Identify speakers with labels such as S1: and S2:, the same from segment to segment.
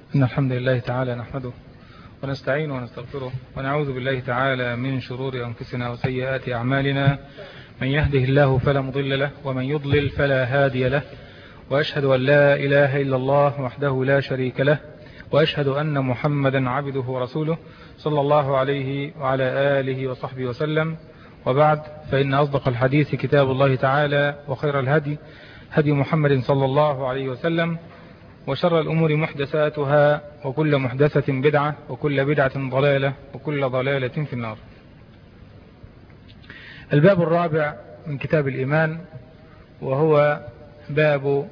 S1: إن الحمد لله تعالى نحمده ونستعين ونستغفره ونعوذ بالله تعالى من شرور أنفسنا وسيئات أعمالنا. من يهده الله فلا مضل له ومن يضلل فلا هادي له، وأشهد أن لا إله إلا الله وحده لا شريك له، وأشهد أن محمدا عبده ورسوله صلى الله عليه وعلى آله وصحبه وسلم. وبعد، فإن أصدق الحديث كتاب الله تعالى، وخير الهدي هدي محمد صلى الله عليه وسلم، وشر الأمور محدثاتها، وكل محدثة بدعة، وكل بدعة ضلالة، وكل ضلالة في النار. الباب الرابع من كتاب الإيمان، وهو باب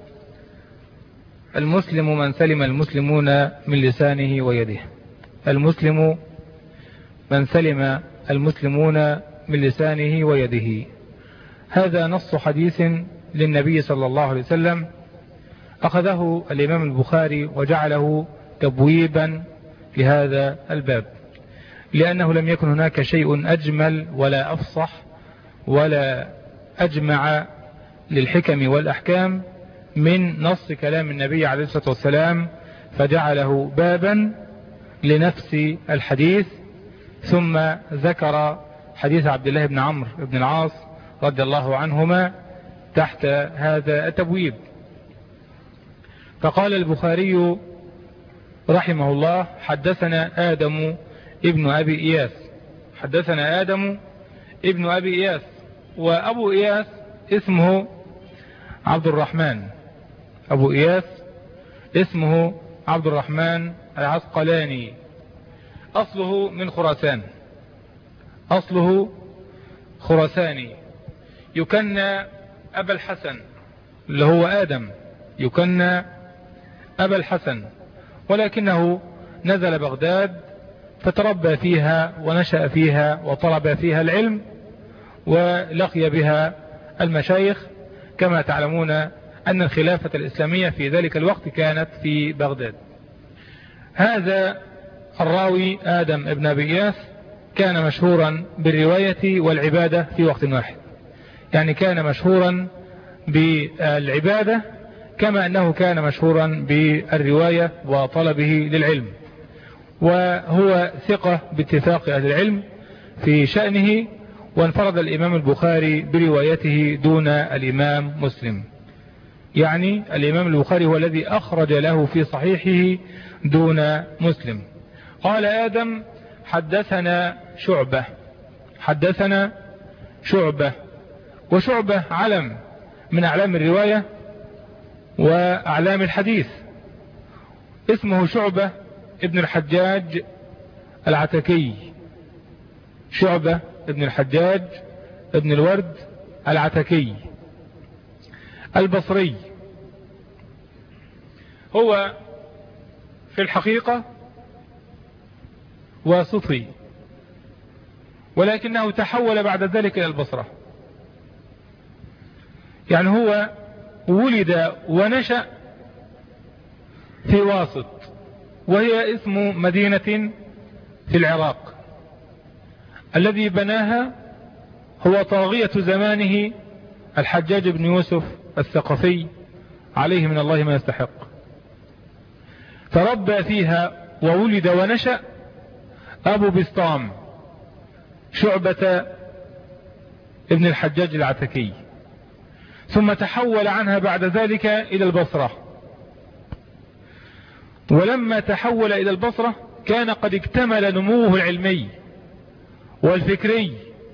S1: المسلم من سلم المسلمون من لسانه ويده. المسلم من سلم المسلمون من لسانه ويده، هذا نص حديث للنبي صلى الله عليه وسلم، أخذه الإمام البخاري وجعله تبويبا في هذا الباب، لأنه لم يكن هناك شيء أجمل ولا أفصح ولا أجمع للحكم والأحكام من نص كلام النبي عليه الصلاة والسلام، فجعله بابا لنفس الحديث، ثم ذكر حديث عبد الله بن عمرو بن العاص رضي الله عنهما تحت هذا التبويب. فقال البخاري رحمه الله: حدثنا آدم ابن أبي إياس. حدثنا آدم ابن أبي إياس، وأبو إياس اسمه عبد الرحمن. أبو إياس اسمه عبد الرحمن العسقلاني، أصله من خراسان، أصله خراساني، يكنى أبا الحسن، اللي هو آدم يكنى أبا الحسن، ولكنه نزل بغداد فتربى فيها ونشأ فيها وطلب فيها العلم ولقي بها المشايخ. كما تعلمون أن الخلافة الإسلامية في ذلك الوقت كانت في بغداد. هذا الراوي آدم ابن أبي إياس كان مشهورا بالرواية والعبادة في وقت واحد، يعني كان مشهورا بالعبادة كما أنه كان مشهورا بالرواية وطلبه للعلم، وهو ثقة باتفاق أهل العلم في شأنه، وانفرد الإمام البخاري بروايته دون الإمام مسلم، يعني الإمام البخاري هو الذي أخرج له في صحيحه دون مسلم. قال آدم: حدثنا شعبة. حدثنا شعبة، وشعبة علم من أعلام الرواية وأعلام الحديث، اسمه شعبة ابن الحجاج العتكي. شعبة ابن الحجاج ابن الورد العتكي البصري. هو في الحقيقة واسطي، ولكنه تحول بعد ذلك إلى البصرة، يعني هو ولد ونشأ في واسط، وهي اسم مدينة في العراق. الذي بناها هو طاغية زمانه الحجاج بن يوسف الثقفي عليه من الله ما يستحق، تربى فيها وولد ونشأ أبو بسطام شعبة ابن الحجاج العتكي، ثم تحول عنها بعد ذلك إلى البصرة. ولما تحول إلى البصرة كان قد اكتمل نموه العلمي والفكري،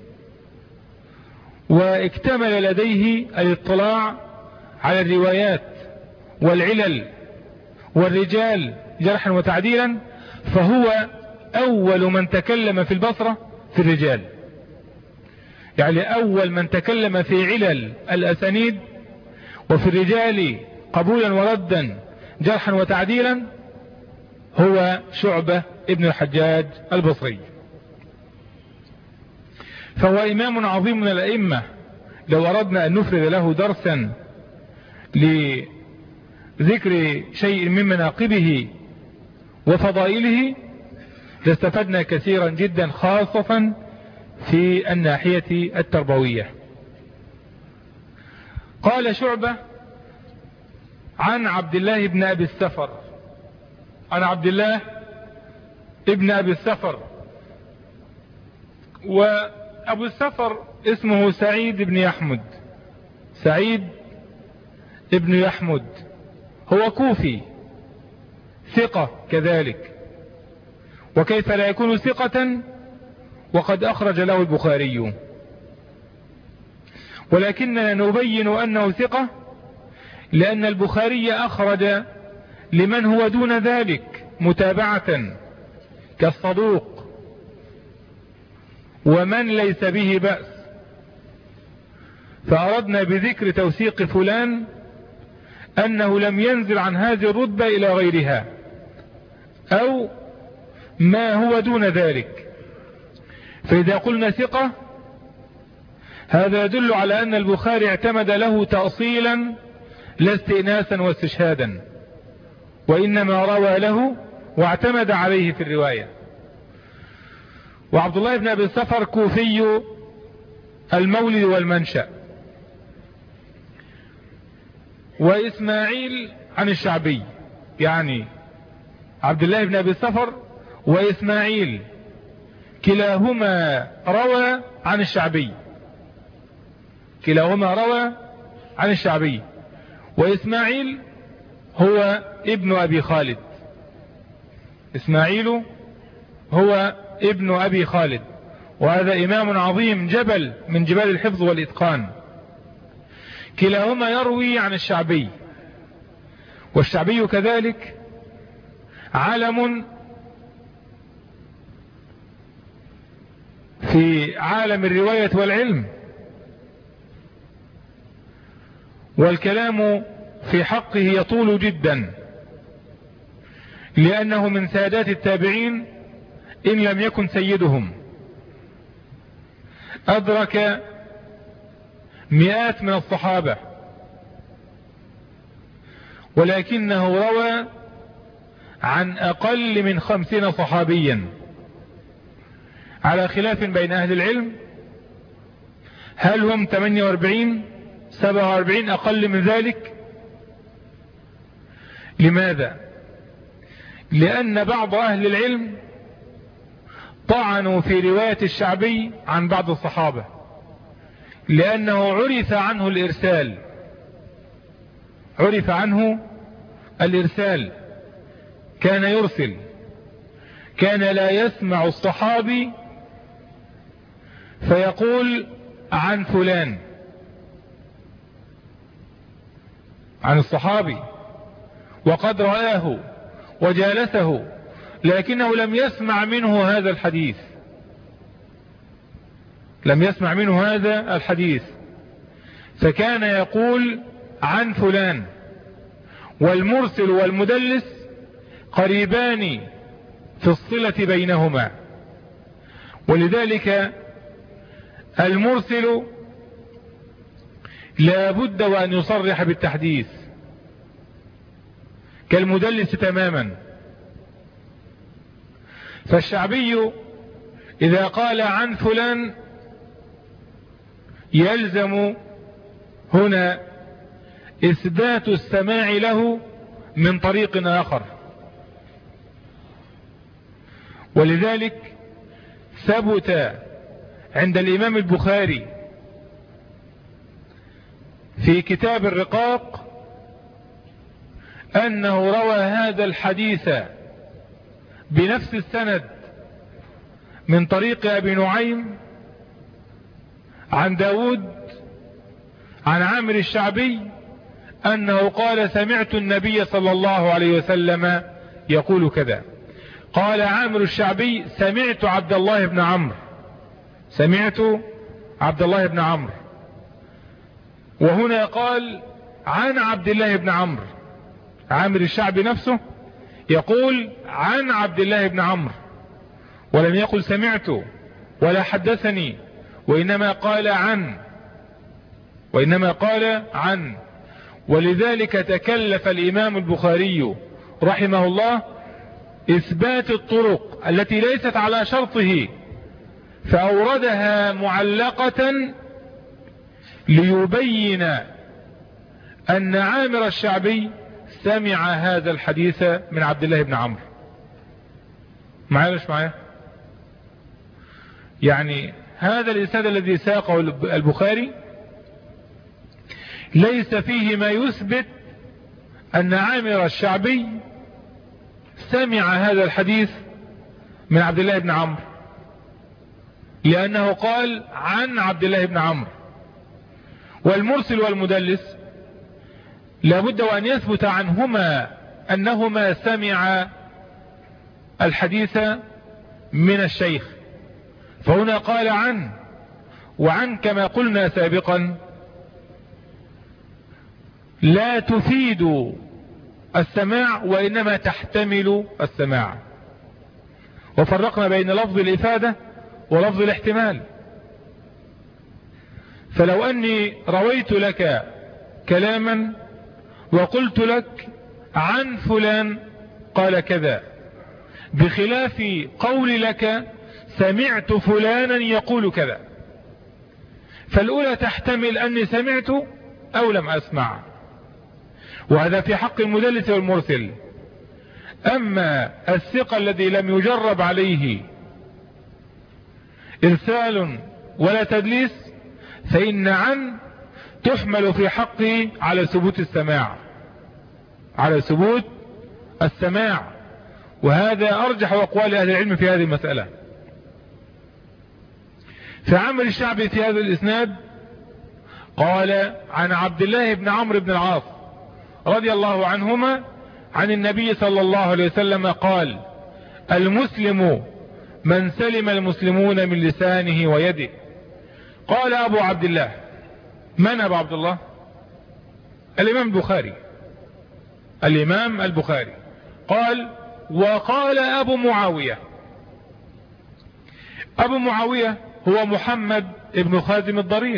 S1: واكتمل لديه الاطلاع على الروايات والعلل والرجال جرحا وتعديلا، فهو أول من تكلم في البصرة في الرجال، يعني أول من تكلم في علل الأسانيد وفي الرجال قبولا وردا جرحا وتعديلا هو شعبة ابن الحجاج البصري. فهو إمام عظيم من الأئمة، لو أردنا أن نفرد له درسا لذكر شيء من مناقبه وفضائله لاستفدنا كثيرا جدا، خاصة في الناحية التربوية. قال شعبة عن عبد الله بن أبي السفر عن عبد الله ابن أبي السفر، وأبو السفر اسمه سعيد بن يحمد، سعيد ابن يحمد، هو كوفي ثقة كذلك، وكيف لا يكون ثقة وقد أخرج له البخاري، ولكننا نبين أنه ثقة لأن البخاري أخرج لمن هو دون ذلك متابعة كالصدوق ومن ليس به بأس، فأردنا بذكر توثيق فلان أنه لم ينزل عن هذه الرتبة إلى غيرها أو ما هو دون ذلك. فإذا قلنا ثقة هذا يدل على أن البخاري اعتمد له تأصيلا لا استئناسا واستشهادا، وإنما روى له واعتمد عليه في الرواية. وعبد الله بن أبي السفر كوفي المولد والمنشأ، وإسماعيل عن الشعبي، يعني عبد الله بن أبي السفر وإسماعيل كلاهما روى عن الشعبي، كلاهما روى عن الشعبي، وإسماعيل هو ابن أبي خالد، إسماعيل هو ابن أبي خالد، وهذا إمام عظيم جبل من جبال الحفظ والإتقان، كلاهما يروي عن الشعبي، والشعبي كذلك علم في عالم الرواية والعلم، والكلام في حقه يطول جدا لأنه من سادات التابعين إن لم يكن سيدهم، أدرك مئات من الصحابة، ولكنه روى عن أقل من 50 صحابيا، على خلاف بين أهل العلم هل هم 48 47 أقل من ذلك. لماذا؟ لأن بعض أهل العلم طعنوا في رواية الشعبي عن بعض الصحابة لأنه عرف عنه الإرسال، عرف عنه الإرسال، كان يرسل، كان لا يسمع الصحابي فيقول عن فلان، عن الصحابي وقد رآه وجالسه لكنه لم يسمع منه هذا الحديث، لم يسمع منه هذا الحديث، فكان يقول عن فلان. والمرسل والمدلس قريبان في الصلة بينهما، ولذلك المرسل لا بد وأن يصرح بالتحديث كالمدلس تماما. فالشعبي إذا قال عن فلان يلزم هنا إثبات السماع له من طريق آخر، ولذلك ثبت عند الإمام البخاري في كتاب الرقاق أنه روى هذا الحديث بنفس السند من طريق أبي نعيم عن داود عن عامر الشعبي أنه قال سمعت النبي صلى الله عليه وسلم يقول كذا. قال عامر الشعبي سمعت عبد الله بن عمرو، سمعت عبد الله بن عمرو، وهنا قال عن عبد الله بن عمرو، عامر الشعبي نفسه يقول عن عبد الله بن عمرو، ولم يقل سمعت ولا حدثني، وإنما قال عن، وإنما قال عن. ولذلك تكلف الإمام البخاري رحمه الله إثبات الطرق التي ليست على شرطه فأوردها معلقة ليبين أن عامر الشعبي سمع هذا الحديث من عبد الله بن عمرو. معايا مش معايا؟ يعني هذا الإسناد الذي ساقه البخاري ليس فيه ما يثبت أن عامر الشعبي سمع هذا الحديث من عبد الله بن عمرو، لأنه قال عن عبد الله بن عمرو، والمرسل والمدلس لابد وأن يثبت عنهما أنهما سمع الحديث من الشيخ. فهنا قال عن، وعن كما قلنا سابقا لا تفيد السماع وإنما تحتمل السماع، وفرقنا بين لفظ الإفادة ولفظ الاحتمال. فلو أني رويت لك كلاما وقلت لك عن فلان قال كذا، بخلاف قول لك سمعت فلانا يقول كذا، فالأولى تحتمل أني سمعت أو لم أسمع، وهذا في حق المدلس والمرسل. أما الثقة الذي لم يجرب عليه إرسال ولا تدليس فإن عن تحمل في حقه على ثبوت السماع، على ثبوت السماع، وهذا أرجح أقوال أهل العلم في هذه المسألة. فعمر الشعبي في هذا الإسناد قال عن عبد الله بن عمرو بن العاص رضي الله عنهما عن النبي صلى الله عليه وسلم قال المسلم من سلم المسلمون من لسانه ويده. قال أبو عبد الله، من أبو عبد الله؟ الإمام البخاري، الإمام البخاري. قال وقال أبو معاوية. أبو معاوية هو محمد ابن خازم الضرير،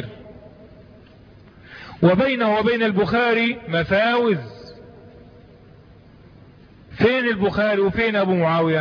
S1: وبينه وبين البخاري مفاوز. فين البخاري وفين أبو معاوية؟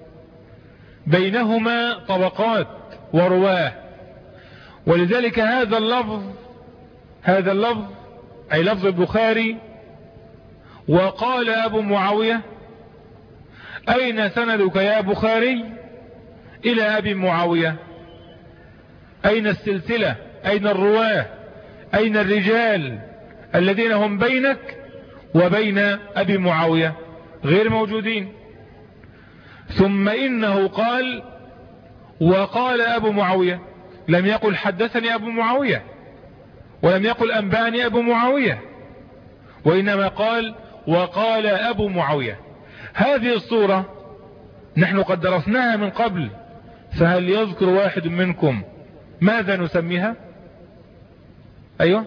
S1: بينهما طبقات ورواه، ولذلك هذا اللفظ أي لفظ البخاري وقال أبو معاوية، أين سندك يا بخاري إلى أبي معاوية؟ أين السلسلة؟ أين الرواه؟ أين الرجال الذين هم بينك وبين أبي معاوية؟ غير موجودين. ثم إنه قال وقال أبو معاوية، لم يقل حدثني أبو معاوية، ولم يقل أنباني أبو معاوية، وإنما قال وقال أبو معاوية. هذه الصورة نحن قد درسناها من قبل، فهل يذكر واحد منكم ماذا نسميها؟ أيوة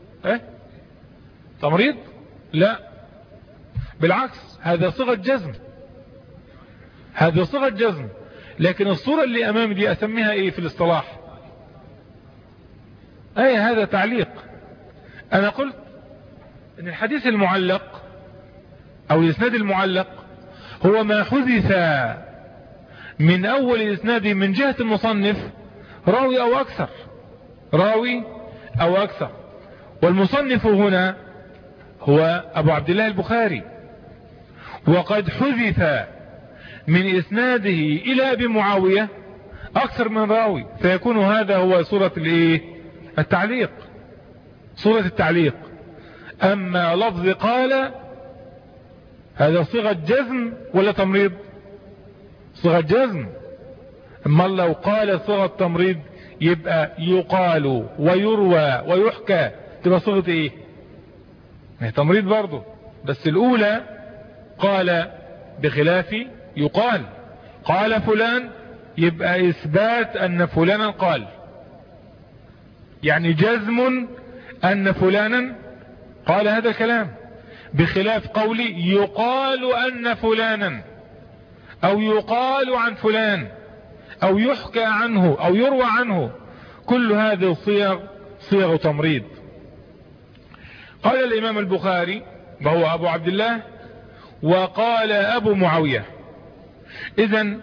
S1: تمريض؟ لا، بالعكس، هذا صيغة جزم، هذا صيغة جزم. لكن الصورة اللي أمامي دي أسميها إيه في الاصطلاح؟ هذا تعليق. أنا قلت إن الحديث المعلق أو الإسناد المعلق هو ما حذف من أول الإسناد من جهة المصنف راوي أو أكثر، راوي أو أكثر. والمصنف هنا هو أبو عبد الله البخاري، وقد حذف من إسناده إلى أبي معاوية أكثر من راوي، فيكون هذا هو صورة التعليق، صورة التعليق. أما لفظ قال هذا صيغة جزم ولا تمريض؟ صيغة جزم. أما لو قال صيغة تمريض يبقى يقال ويروى ويحكى، تبقى صيغة ايه؟ تمريض برضه، بس الأولى قال بخلاف يقال. قال فلان يبقى إثبات أن فلانا قال، يعني جزم أن فلانا قال هذا الكلام، بخلاف قولي يقال أن فلانا أو يقال عن فلان أو يحكى عنه أو يروى عنه. كل هذه صيغ تمريض. قال الإمام البخاري وهو أبو عبد الله وقال أبو معاوية. إذن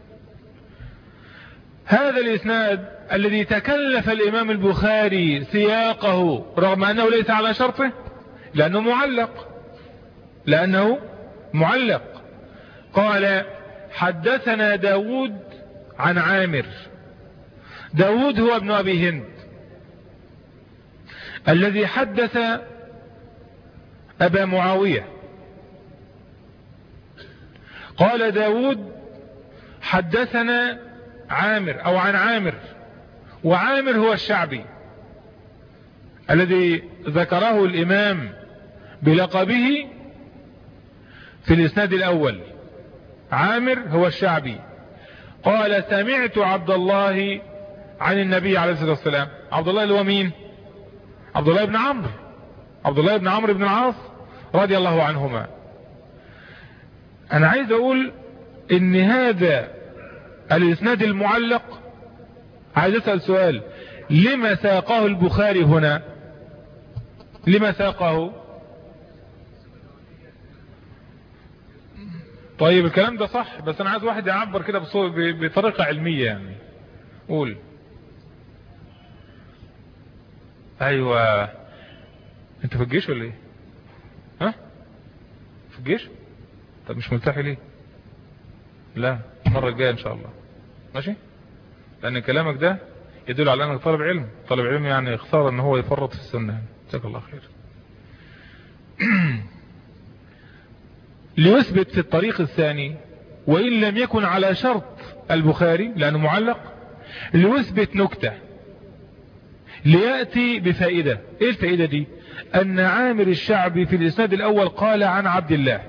S1: هذا الإسناد الذي تكلف الإمام البخاري سياقه رغم أنه ليس على شرطه، لأنه معلق، لأنه معلق. قال حدثنا داود عن عامر. داود هو ابن أبي هند الذي حدث أبا معاوية. قال داود حدثنا عامر أو عن عامر، وعامر هو الشعبي الذي ذكره الإمام بلقبه في الإسناد الأول. عامر هو الشعبي. قال سمعت عبد الله عن النبي عليه الصلاة والسلام. عبد الله اللي هو مين؟ عبد الله بن عمرو، عبد الله بن عمرو بن العاص رضي الله عنهما. أنا عايز أقول إن هذا الإسناد المعلق، عايز أسأل سؤال: لما ساقه البخاري هنا؟ لما ساقه؟ طيب الكلام ده صح، بس أنا عايز واحد يعبر كده بطريقة علمية يعني. قول. أيوة. أنت في الجيش ولا إيه؟ ها؟ في الجيش؟ طب مش ملتحي ليه؟ لا، المرة الجاية إن شاء الله. ماشي؟ لأن كلامك ده يدل على أنك طالب علم. طالب علم يعني خسارة أن هو يفرط في السنة. جزاك الله خير. ليثبت في الطريق الثاني، وإن لم يكن على شرط البخاري لأنه معلق، ليثبت نكتة، ليأتي بفائدة. إيه الفائدة دي؟ أن عامر الشعبي في الإسناد الأول قال عن عبد الله،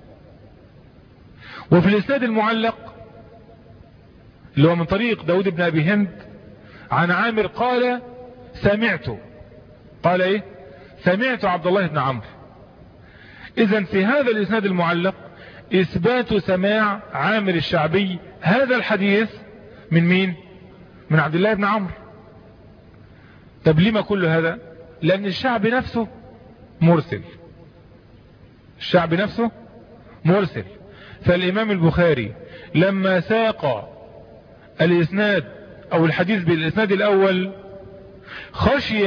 S1: وفي الإسناد المعلق اللي هو من طريق داود بن أبي هند عن عامر قال سمعته. قال إيه؟ سمعت عبد الله بن عمرو. إذن في هذا الإسناد المعلق إثبات سماع عامر الشعبي هذا الحديث من مين؟ من عبد الله بن عمرو. طب لما كل هذا؟ لأن الشعب نفسه مرسل. الشعب نفسه مرسل. فالإمام البخاري لما ساق الإسناد أو الحديث بالإسناد الأول خشي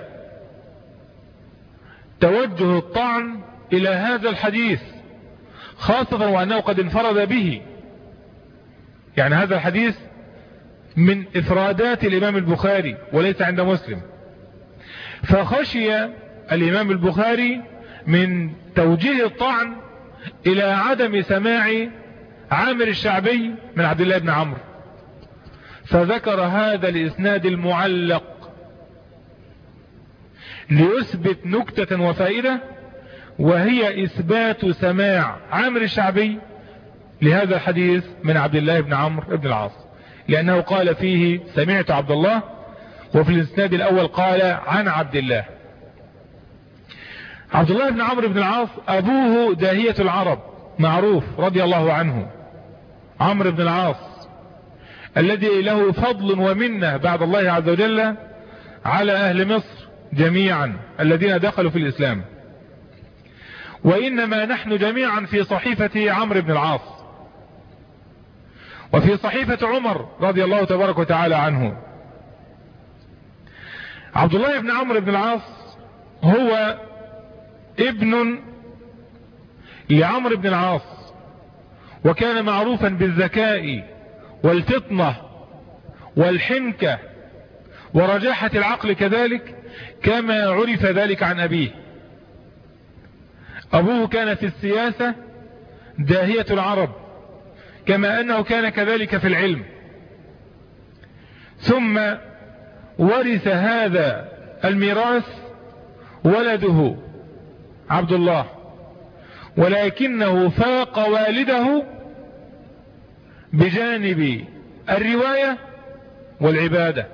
S1: توجه الطعن إلى هذا الحديث، خاصة وأنه قد انفرد به. يعني هذا الحديث من إفرادات الإمام البخاري وليس عند مسلم، فخشي الإمام البخاري من توجيه الطعن إلى عدم سماع عامر الشعبي من عبد الله بن عمرو، فذكر هذا الإسناد المعلق ليثبت نكتة وفائدة، وهي إثبات سماع عامر الشعبي لهذا الحديث من عبد الله بن عمرو بن العاص، لأنه قال فيه سمعت عبد الله، وفي الإسناد الأول قال عن عبد الله. عبد الله بن عمرو بن العاص أبوه داهية العرب معروف رضي الله عنه، عمرو بن العاص الذي له فضل ومنة بعد الله عز وجل على أهل مصر جميعا الذين دخلوا في الإسلام. وإنما نحن جميعا في صحيفة عمرو بن العاص وفي صحيفة عمر رضي الله تبارك وتعالى عنه. عبد الله بن عمرو بن العاص هو ابن لعمرو بن العاص، وكان معروفا بالذكاء والفطنة والحنكة ورجاحة العقل كذلك، كما عرف ذلك عن أبيه. أبوه كان في السياسة داهية العرب، كما أنه كان كذلك في العلم. ثم ورث هذا الميراث ولده عبد الله، ولكنه فاق والده بجانب الرواية والعبادة.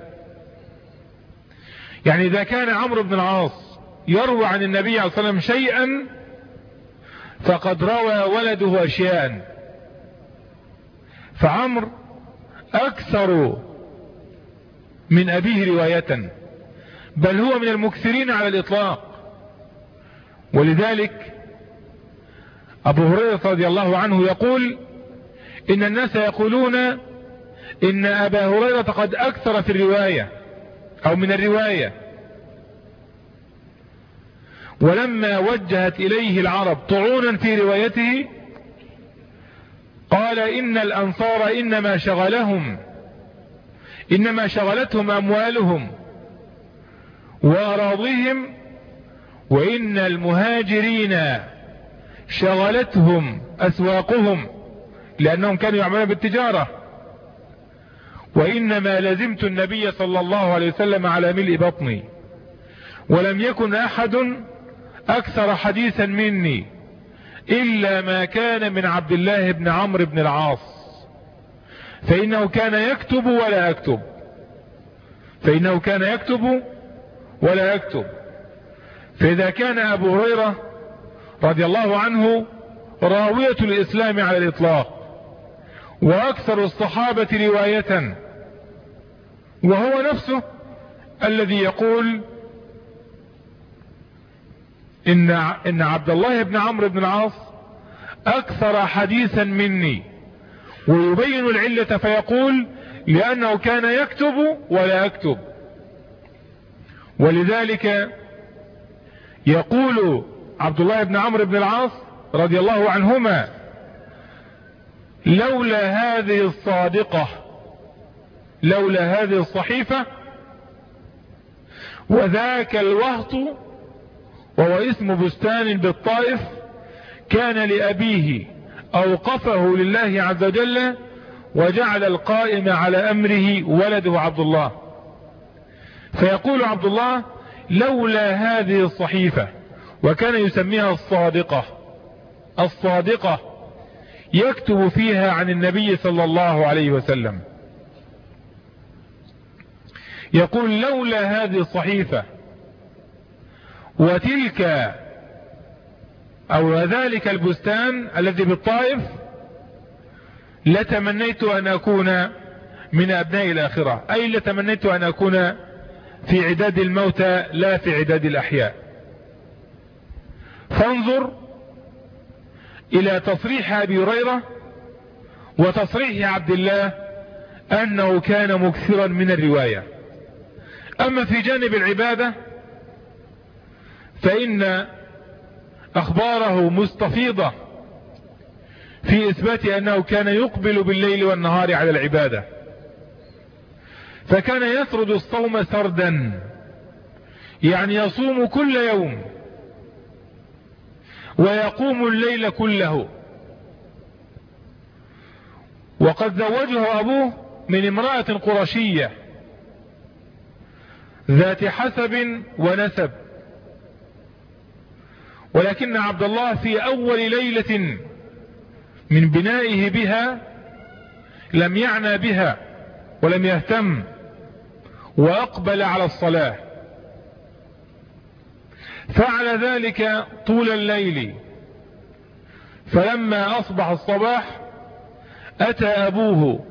S1: يعني إذا كان عمرو بن العاص يروى عن النبي عليه الصلاة والسلام شيئا، فقد روى ولده أشياء. فعمرو أكثر من أبيه رواية، بل هو من المكثرين على الإطلاق. ولذلك أبو هريرة رضي الله عنه يقول إن الناس يقولون إن أبا هريرة قد أكثر في الرواية أو من الرواية،
S2: ولما وجهت إليه العرب طعونا في روايته قال إن الأنصار إنما شغلتهم أموالهم وأراضيهم، وإن المهاجرين شغلتهم أسواقهم لأنهم كانوا يعملون بالتجارة، وإنما لزمت النبي صلى الله عليه وسلم على ملء بطني، ولم يكن أحد أكثر حديثا مني إلا ما كان من عبد الله بن عمرو بن العاص، فإنه كان يكتب ولا يكتب. فإذا كان أبو هريرة رضي الله عنه راوية الإسلام على الإطلاق وأكثر الصحابة رواية، وهو نفسه الذي يقول إن عبد الله بن عمرو بن العاص أكثر حديثا مني، ويبين العلة فيقول لأنه كان يكتب ولا يكتب. ولذلك يقول عبد الله بن عمرو بن العاص رضي الله عنهما لولا هذه الصحيفة وذاك الوهط، وهو اسم بستان بالطائف كان لأبيه أوقفه لله عز وجل، وجعل القائم على أمره ولده عبد الله. فيقول عبد الله لولا هذه الصحيفة، وكان يسميها الصادقة يكتب فيها عن النبي صلى الله عليه وسلم. يقول لولا هذه الصحيفة وتلك أو ذلك البستان الذي بالطائف لتمنيت أن أكون من أبناء الآخرة، أي لتمنيت أن أكون في عداد الموتى لا في عداد الأحياء. فانظر إلى تصريح أبي هريرة وتصريح عبد الله أنه كان مكثرا من الرواية. أما في جانب العبادة فإن أخباره مستفيضة في إثبات أنه كان يقبل بالليل والنهار على العبادة، فكان يسرد الصوم سردا، يعني يصوم كل يوم ويقوم الليل كله. وقد زوجه أبوه من امرأة قرشية ذات حسب ونسب، ولكن عبد الله في أول ليلة من بنائه بها لم يعنى بها ولم يهتم، وأقبل على الصلاة، فعل ذلك طول الليل. فلما أصبح الصباح أتى أبوه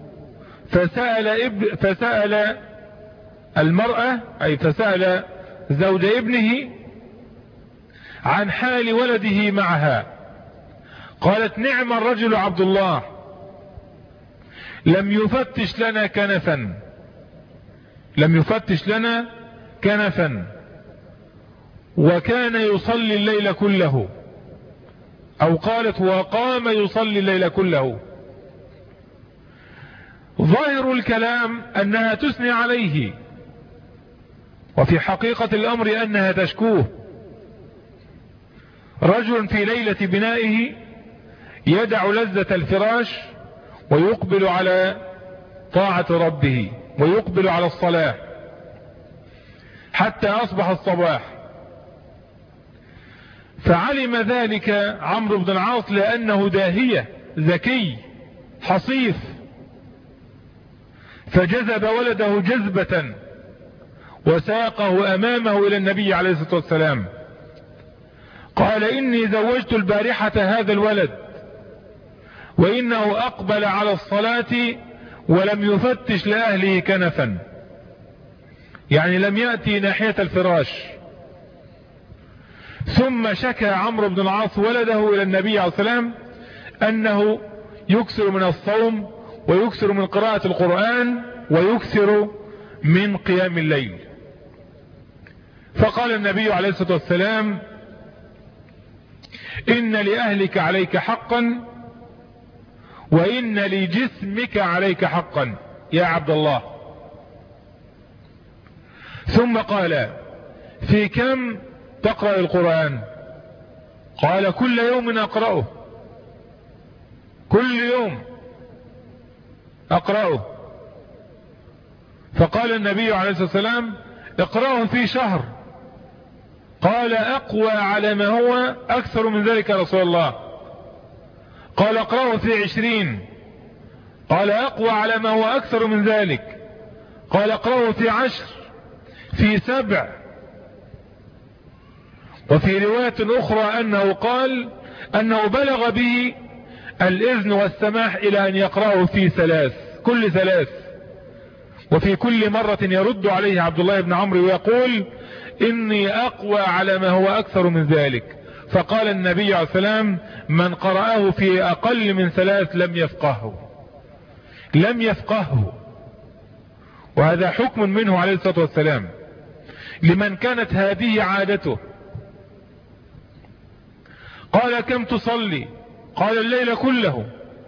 S2: فسأل المرأة، أي فسأل زوج ابنه عن حال ولده معها. قالت نعم الرجل عبد الله، لم يفتش لنا كنفا وكان يصلي الليل كله، أو قالت وقام يصلي الليل كله. ظاهر الكلام أنها تثني عليه، وفي حقيقة الأمر أنها تشكوه. رجل في ليلة بنائه يدع لذة الفراش ويقبل على طاعة ربه ويقبل على الصلاة حتى أصبح الصباح. فعلم ذلك عمرو بن العاص لأنه داهية ذكي حصيف، فجذب ولده جذبة وساقه أمامه إلى النبي عليه الصلاة والسلام. قال إني زوجت البارحة هذا الولد وإنه أقبل على الصلاة ولم يفتش لأهله كنفا، يعني لم يأتي ناحية الفراش. ثم شكى عمرو بن العاص ولده إلى النبي عليه الصلاة والسلام أنه يكثر من الصوم ويكثر من قراءة القرآن ويكثر من قيام الليل. فقال النبي عليه الصلاة والسلام إن لأهلك عليك حقا وإن لجسمك عليك حقا يا عبد الله. ثم قال في كم تقرأ القرآن؟ قال كل يوم أقرأه، كل يوم أقرأه. فقال النبي عليه الصلاة والسلام اقرأه في شهر. قال أقوى على ما هو أكثر من ذلك يا رسول الله. قال اقرأه في 20. قال أقوى على ما هو أكثر من ذلك. قال اقرأه في 10، في 7. وفي رواية أخرى أنه قال أنه بلغ به الإذن والسماح إلى أن يقرأه في 3، كل 3. وفي كل مرة يرد عليه عبد الله بن عمرو ويقول إني أقوى على ما هو أكثر من ذلك. فقال النبي عليه السلام من قرأه في أقل من 3 لم يفقهه، لم يفقهه. وهذا حكم منه عليه الصلاة والسلام لمن كانت هذه عادته. قال كم تصلي؟ قال الليل كله.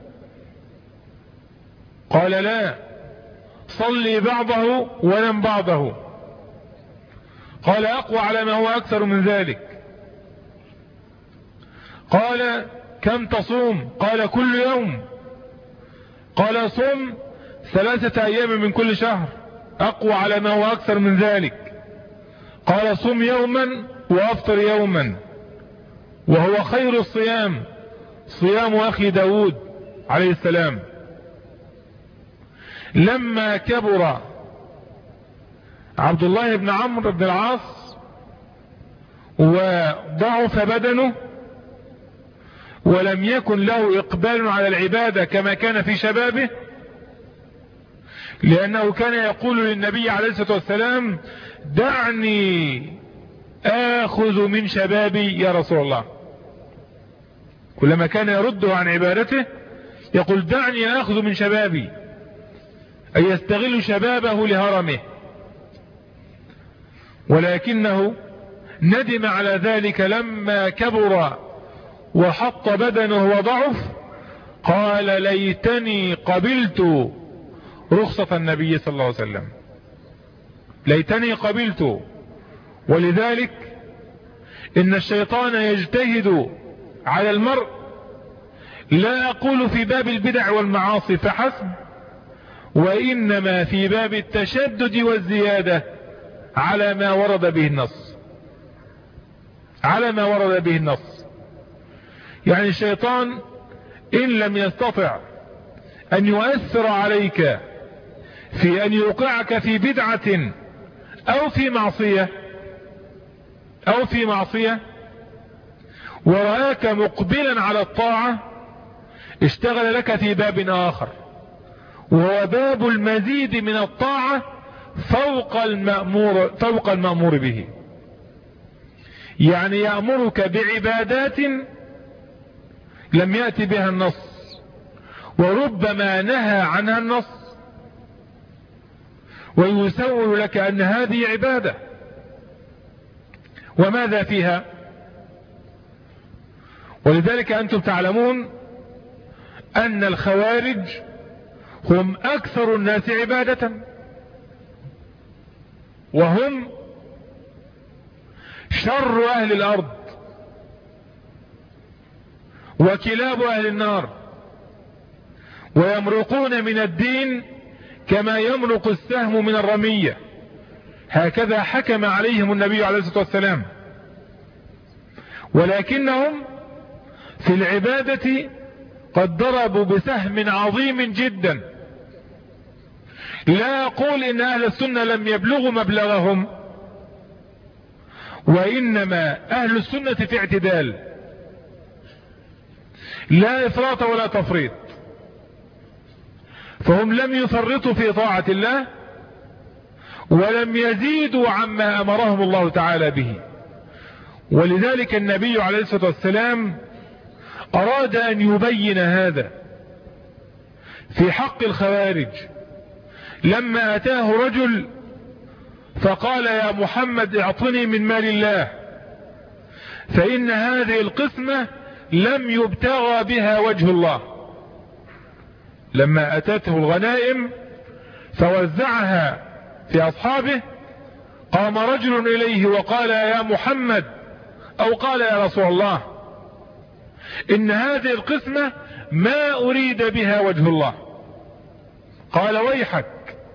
S2: قال لا، صلي بعضه ونم بعضه. قال أقوى على ما هو أكثر من ذلك. قال كم تصوم؟ قال كل يوم. قال صم 3 أيام من كل شهر، أقوى على ما هو أكثر من ذلك. قال صم يوما وأفطر يوما، وهو خير الصيام صيام أخي داود عليه السلام. لما كبر عبد الله بن عمرو بن العاص وضعف بدنه ولم يكن له إقبال على العبادة كما كان في شبابه، لأنه كان يقول للنبي عليه الصلاة والسلام دعني آخذ من شبابي يا رسول الله. كلما كان يرده عن عبادته يقول دعني آخذ من شبابي، أي يستغل شبابه لهرمه. ولكنه ندم على ذلك لما كبر وحط بدنه وضعف. قال ليتني قبلت رخصة النبي صلى الله عليه وسلم، ليتني قبلت. ولذلك إن الشيطان يجتهد على المرء، لا أقول في باب البدع والمعاصي فحسب، وإنما في باب التشدد والزيادة على ما ورد به النص، على ما ورد به النص. يعني الشيطان إن لم يستطع أن يؤثر عليك في أن يوقعك في بدعة أو في معصية أو في معصية ورآك مقبلا على الطاعة، اشتغل لك في باب آخر، وهو باب المزيد من الطاعة فوق المأمور به. يعني يأمرك بعبادات لم يأتي بها النص، وربما نهى عنها النص، ويسول لك أن هذه عبادة. وماذا فيها؟ ولذلك أنتم تعلمون أن الخوارج هم أكثر الناس عبادة، وهم شر أهل الأرض وكلاب أهل النار، ويمرقون من الدين كما يمرق السهم من الرمية. هكذا حكم عليهم النبي عليه الصلاة والسلام. ولكنهم في العبادة قد ضربوا بسهم عظيم جدا. لا أقول إن أهل السنة لم يبلغوا مبلغهم، وإنما أهل السنة في اعتدال، لا إفراط ولا تفريط. فهم لم يفرطوا في طاعة الله ولم يزيدوا عما أمرهم الله تعالى به. ولذلك النبي عليه الصلاة والسلام أراد أن يبين هذا في حق الخوارج لما أتاه رجل فقال يا محمد اعطني من مال الله، فإن هذه القسمة لم يبتغى بها وجه الله. لما أتته الغنائم فوزعها في أصحابه قام رجل إليه وقال يا محمد أو قال يا رسول الله إن هذه القسمة ما أريد بها وجه الله. قال ويحك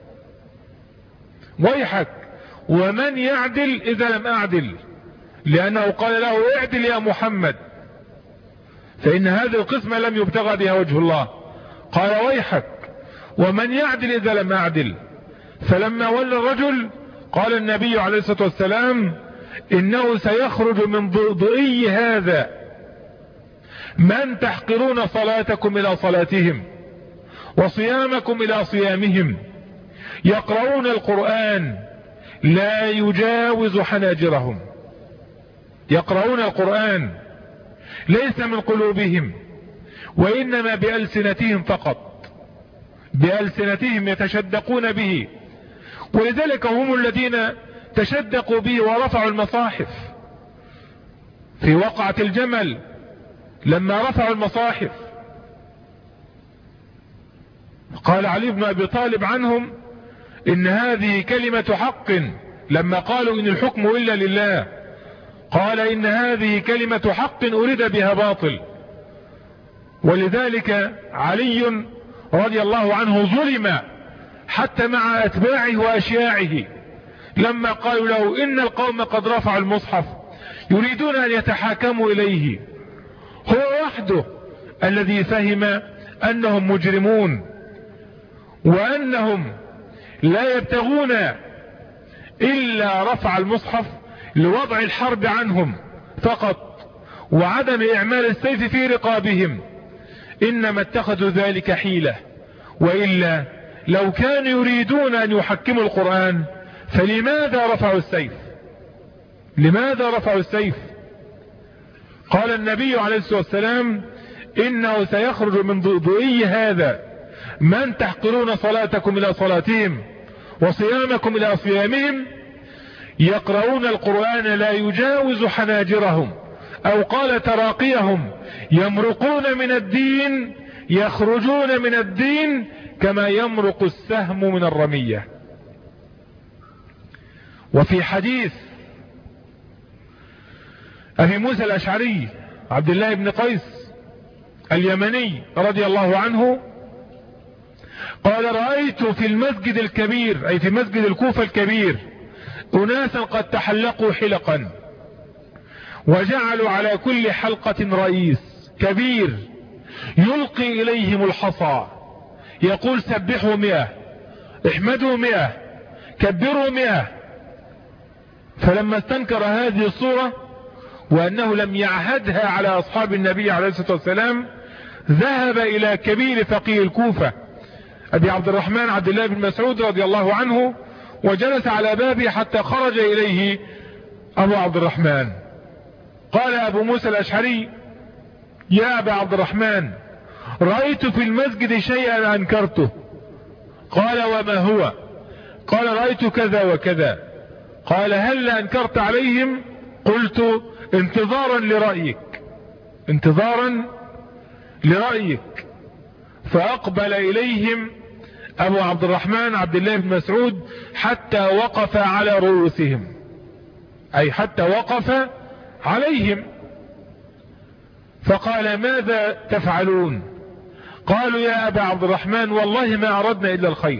S2: ويحك ومن يعدل إذا لم أعدل، لأنه قال له اعدل يا محمد فإن هذه القسمة لم يبتغى بها وجه الله. قال ويحك ومن يعدل إذا لم أعدل. فلما ولى الرجل قال النبي عليه الصلاة والسلام إنه سيخرج من ضئي هذا من تحقرون صلاتكم إلى صلاتهم وصيامكم إلى صيامهم، يقرؤون القرآن لا يجاوز حناجرهم. يقرؤون القرآن ليس من قلوبهم وإنما بألسنتهم فقط، بألسنتهم يتشدقون به. ولذلك هم الذين تشدقوا به ورفعوا المصاحف في وقعة الجمل. لما رفعوا المصاحف قال علي بن أبي طالب عنهم إن هذه كلمة حق. لما قالوا إن الحكم إلا لله قال إن هذه كلمة حق أريد بها باطل. ولذلك علي رضي الله عنه ظلم حتى مع أتباعه وأشياعه لما قالوا له إن القوم قد رفعوا المصحف يريدون أن يتحاكموا إليه. هو وحده الذي فهم أنهم مجرمون وأنهم لا يبتغون إلا رفع المصحف لوضع الحرب عنهم فقط وعدم إعمال السيف في رقابهم، إنما اتخذوا ذلك حيلة. وإلا لو كانوا يريدون أن يحكموا القرآن فلماذا رفعوا السيف؟ لماذا رفعوا السيف؟ قال النبي عليه الصلاة والسلام إنه سيخرج من ضئي هذا من تحقرون صلاتكم إلى صلاتهم وصيامكم إلى صيامهم، يقرؤون القرآن لا يجاوز حناجرهم أو قال تراقيهم، يمرقون من الدين يخرجون من الدين كما يمرق السهم من الرمية. وفي حديث أبي موسى الأشعري عبد الله بن قيس اليمني رضي الله عنه قال رأيت في المسجد الكبير أي في مسجد الكوفة الكبير أناسا قد تحلقوا حلقا وجعلوا على كل حلقة رئيس كبير يلقي إليهم الحصى يقول سبحوا 100 احمدوا 100 كبروا 100. فلما استنكر هذه الصورة وأنه لم يعهدها على أصحاب النبي عليه الصلاة والسلام ذهب إلى كبير فقيه الكوفة أبي عبد الرحمن عبد الله بن مسعود رضي الله عنه وجلس على بابه حتى خرج إليه أبو عبد الرحمن. قال أبو موسى الأشعري يا أبا عبد الرحمن رأيت في المسجد شيئا أنكرته. قال وما هو؟ قال رأيت كذا وكذا. قال هل أنكرت عليهم؟ قلت انتظارا لرأيك انتظارا لرأيك. فأقبل إليهم أبو عبد الرحمن عبد الله بن مسعود حتى وقف على رؤوسهم أي حتى وقف عليهم. فقال ماذا تفعلون؟ قالوا يا أبا عبد الرحمن والله ما أردنا إلا الخير.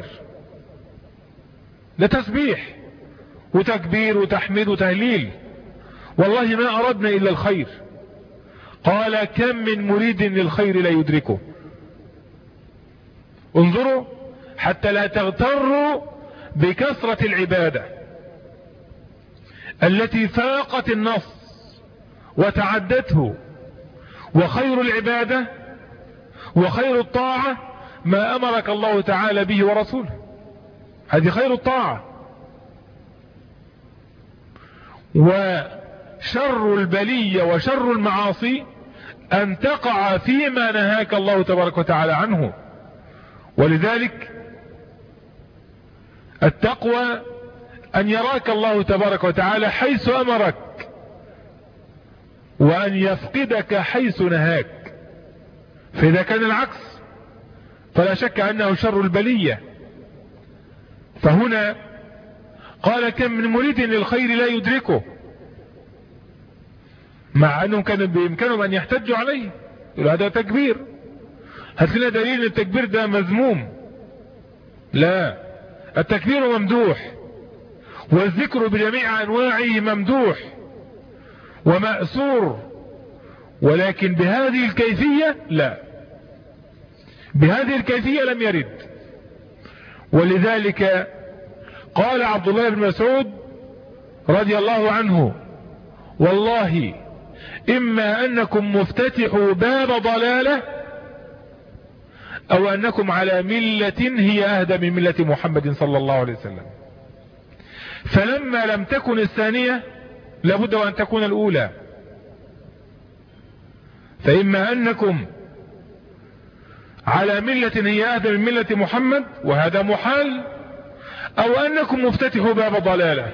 S2: لتسبيح وتكبير وتحميد وتهليل، والله ما أردنا إلا الخير. قال كم من مريد للخير لا يدركه. انظروا حتى لا تغتروا بكثرة العبادة التي فاقت النص وتعدته. وخير العبادة وخير الطاعة ما أمرك الله تعالى به ورسوله، هذه خير الطاعة. وشر البلية وشر المعاصي أن تقع فيما نهاك الله تبارك وتعالى عنه. ولذلك التقوى أن يراك الله تبارك وتعالى حيث أمرك وأن يفقدك حيث نهاك. فإذا كان العكس فلا شك أنه شر البلية. فهنا قال كم من مريد للخير لا يدركه، مع أنهم كانوا بإمكانهم أن يحتجوا عليه يقولوا هذا تكبير، هات لنا دليل التكبير ده مذموم. لا، التكبير ممدوح، والذكر بجميع أنواعه ممدوح ومأسور، ولكن بهذه الكيفية لا، بهذه الكيفية لم يرد. ولذلك قال عبد الله بن مسعود رضي الله عنه والله إما أنكم مفتتحوا باب ضلالة أو أنكم على ملة هي أهدى من ملة محمد صلى الله عليه وسلم. فلما لم تكن الثانية لابد وأن تكون الأولى. فإما أنكم على ملة هي أهدى من ملة محمد وهذا محال، أو أنكم مفتتحوا باب ضلالة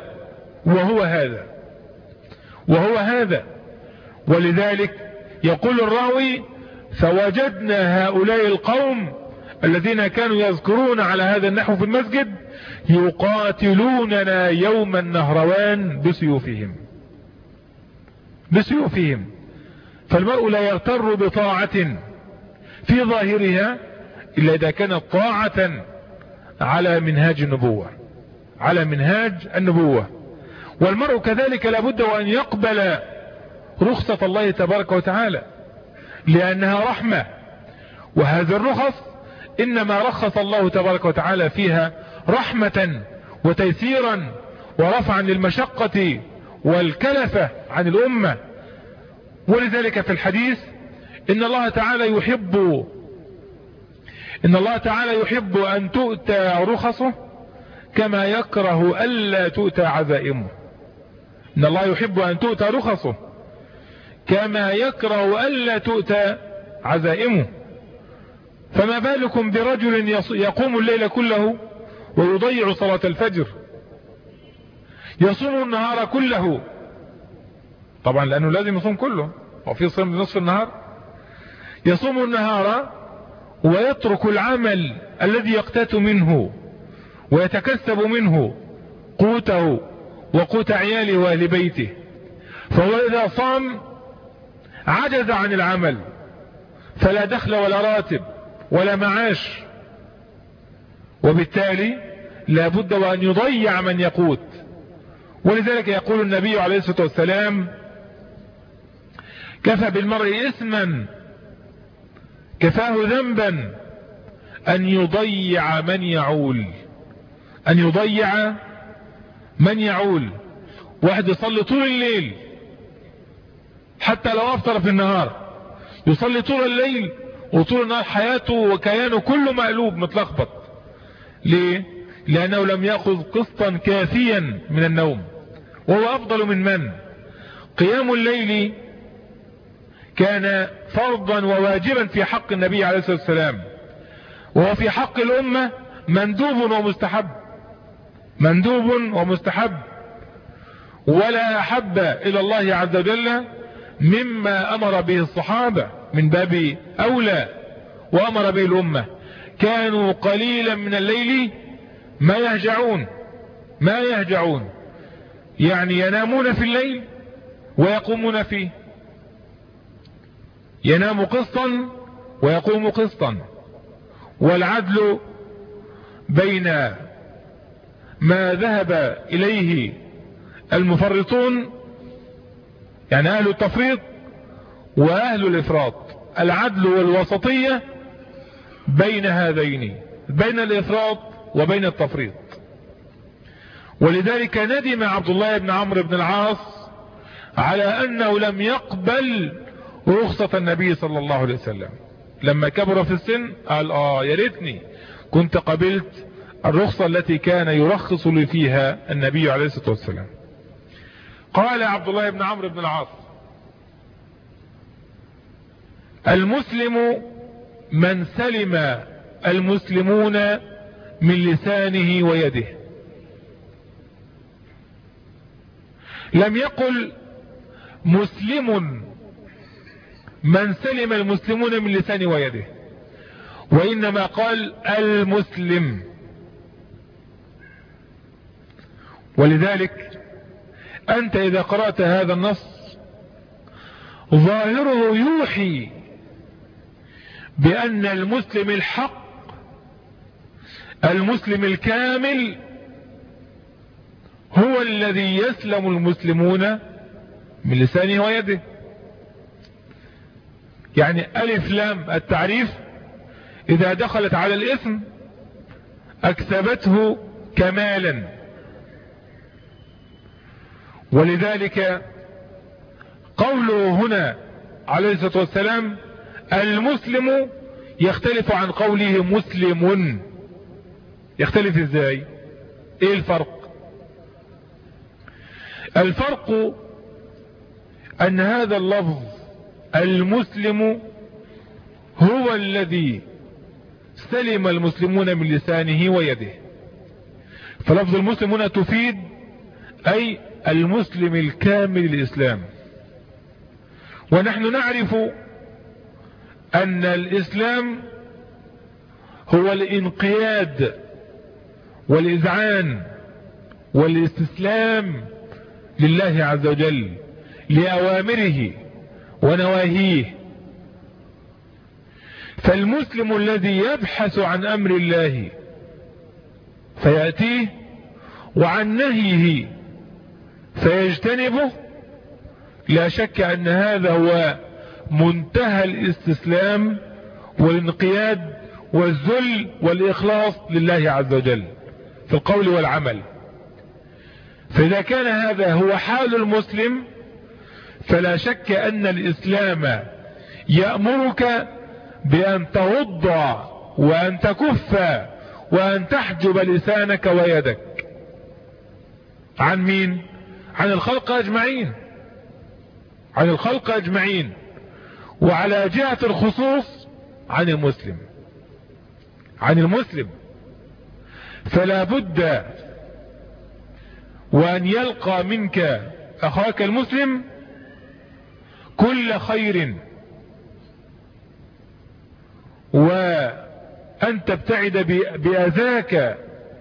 S2: وهو هذا. ولذلك يقول الراوي فوجدنا هؤلاء القوم الذين كانوا يذكرون على هذا النحو في المسجد يقاتلوننا يوم النهروان بسيوفهم. فالمرء لا يغتر بطاعة في ظاهرها إلا إذا كانت طاعة على منهاج النبوة. والمرء كذلك لابد وأن يقبل رخصة الله تبارك وتعالى لأنها رحمة، وهذه الرخص إنما رخص الله تبارك وتعالى فيها رحمة وتيسيرا ورفعا للمشقة والكلفة عن الأمة. ولذلك في الحديث إن الله تعالى يحب أن تؤتى رخصه كما يكره ألا تؤتى عزائمه. إن الله يحب أن تؤتى رخصه كما يكره ألا تؤتى عزائمه. فما بالكم برجل يقوم الليل كله ويضيع صلاة الفجر، يصوم النهار كله، طبعا لأنه لازم يصوم كله وفي صوم نصف النهار، يصوم النهار ويترك العمل الذي يقتات منه ويتكسب منه قوته وقوت عياله وأهل بيته. فهو إذا صام عجز عن العمل، فلا دخل ولا راتب ولا معاش، وبالتالي لا بد وأن يضيع من يقوت. ولذلك يقول النبي عليه الصلاة والسلام كفى بالمرء إثما كفاه ذنبا أن يضيع من يعول. واحد يصلي طول الليل حتى لو أفطر في النهار، يصلي طول الليل وطول النهار حياته وكيانه كله مقلوب متلخبط. ليه؟ لأنه لم يأخذ قسطا كافيا من النوم، وهو أفضل من قيام الليل كان فرضا وواجبا في حق النبي عليه الصلاة والسلام، وهو في حق الأمة مندوب ومستحب، ولا أحب إلى الله عز وجل مما أمر به الصحابة من باب أولى وأمر به الأمة. كانوا قليلا من الليل ما يهجعون، يعني ينامون في الليل ويقومون فيه، ينام قسطا ويقوم قسطا. والعدل بين ما ذهب إليه المفرطون يعني أهل التفريط وأهل الإفراط، العدل والوسطية بين هذين، بين الإفراط وبين التفريط. ولذلك ندم عبد الله بن عمرو بن العاص على أنه لم يقبل رخصة النبي صلى الله عليه وسلم لما كبر في السن. قال يا ريتني كنت قبلت الرخصة التي كان يرخص لي فيها النبي عليه الصلاة والسلام. قال عبد الله بن عمرو بن العاص المسلم من سلم المسلمون من لسانه ويده. لم يقل مسلم من سلم المسلمون من لسانه ويده، وإنما قال المسلم. ولذلك أنت إذا قرأت هذا النص ظاهره يوحي بأن المسلم الحق المسلم الكامل هو الذي يسلم المسلمون من لسانه ويده. يعني ألف لام التعريف إذا دخلت على الاسم أكسبته كمالا. ولذلك قوله هنا عليه الصلاة والسلام المسلم يختلف عن قوله مسلم. يختلف ازاي؟ ايه الفرق؟ الفرق ان هذا اللفظ المسلم هو الذي سلم المسلمون من لسانه ويده. فلفظ المسلم هنا تفيد اي المسلم الكامل الاسلام. ونحن نعرف ان الاسلام هو الانقياد والاذعان والاستسلام لله عز وجل لأوامره ونواهيه. فالمسلم الذي يبحث عن أمر الله فيأتيه وعن نهيه فيجتنبه، لا شك أن هذا هو منتهى الاستسلام والانقياد والذل والإخلاص لله عز وجل في القول والعمل. فإذا كان هذا هو حال المسلم فلا شك أن الإسلام يأمرك بأن تغض وأن تكف وأن تحجب لسانك ويدك عن مين؟ عن الخلق أجمعين، عن الخلق أجمعين، وعلى جهة الخصوص عن المسلم، عن المسلم. فلا بد وأن يلقى منك أخاك المسلم كل خير، وأن تبتعد بأذاك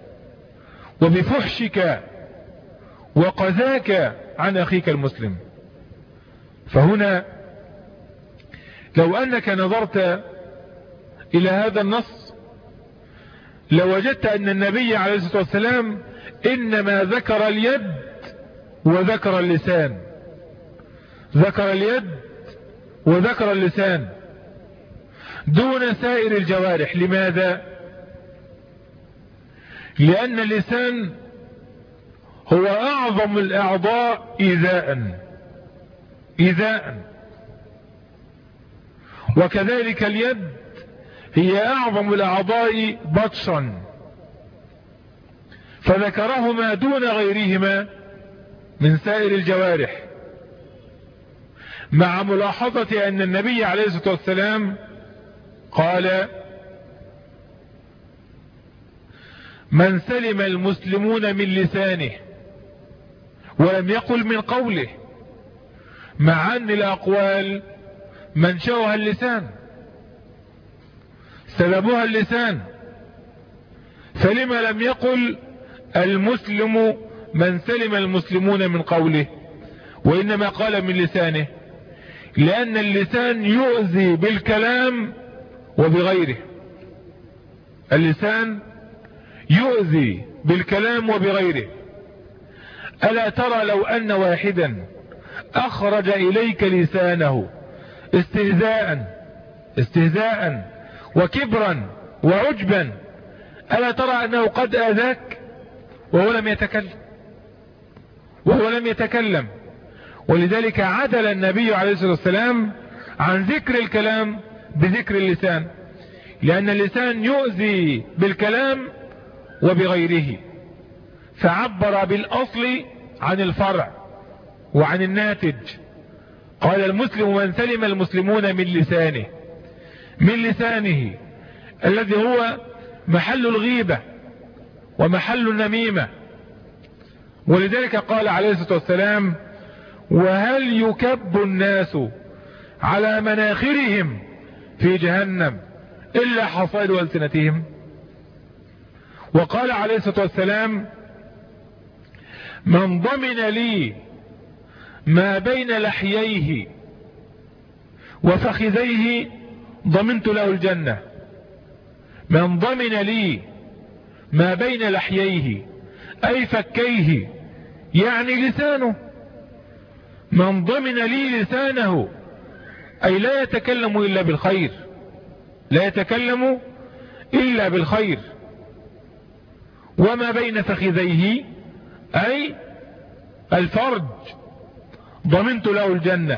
S2: وبفحشك وقذاك عن أخيك المسلم. فهنا لو أنك نظرت إلى هذا النص لوجدت أن النبي عليه الصلاة والسلام إنما ذكر اليد وذكر اللسان، ذكر اليد وذكر اللسان دون سائر الجوارح. لماذا؟ لأن اللسان هو أعظم الأعضاء إيذاء، وكذلك اليد هي أعظم الأعضاء بطشا، فذكرهما دون غيرهما من سائر الجوارح، مع ملاحظة أن النبي عليه الصلاة والسلام قال من سلم المسلمون من لسانه، ولم يقل من قوله، مع أن الأقوال منشأها اللسان، سببها اللسان. فلما لم يقل المسلم من سلم المسلمون من قوله، وإنما قال من لسانه؟ لأن اللسان يؤذي بالكلام وبغيره، اللسان يؤذي بالكلام وبغيره. ألا ترى لو أن واحدا أخرج إليك لسانه استهزاء وكبرا وعجبا، ألا ترى أنه قد آذاك وهو لم يتكلم؟ ولذلك عدل النبي عليه الصلاة والسلام عن ذكر الكلام بذكر اللسان، لأن اللسان يؤذي بالكلام وبغيره، فعبر بالأصل عن الفرع وعن الناتج. قال المسلم من سلم المسلمون من لسانه الذي هو محل الغيبة ومحل النميمة. ولذلك قال عليه الصلاة والسلام وهل يكب الناس على مناخرهم في جهنم إلا حصائد ألسنتهم. وقال عليه الصلاة والسلام: من ضمن لي ما بين لحييه وفخذيه ضمنت له الجنة. من ضمن لي ما بين لحييه أي فكيه، يعني لسانه. من ضمن لي لسانه أي لا يتكلم إلا بالخير، لا يتكلم إلا بالخير. وما بين فخذيه أي الفرج ضمنت له الجنة.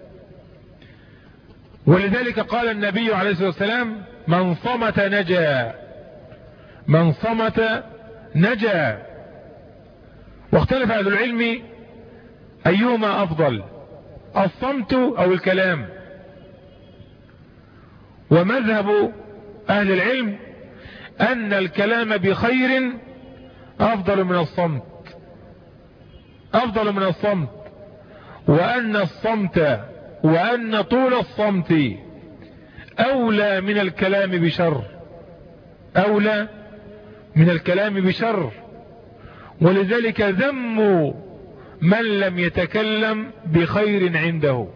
S2: ولذلك قال النبي عليه الصلاة والسلام: من صمت نجا، من صمت نجا. واختلف أهل العلم أيهما أفضل، الصمت أو الكلام. ومذهب أهل العلم أن الكلام بخير أفضل من الصمت، أفضل من الصمت، وأن الصمت وأن طول الصمت أولى من الكلام بشر، أولى من الكلام بشر. ولذلك ذم من لم يتكلم بخير عنده،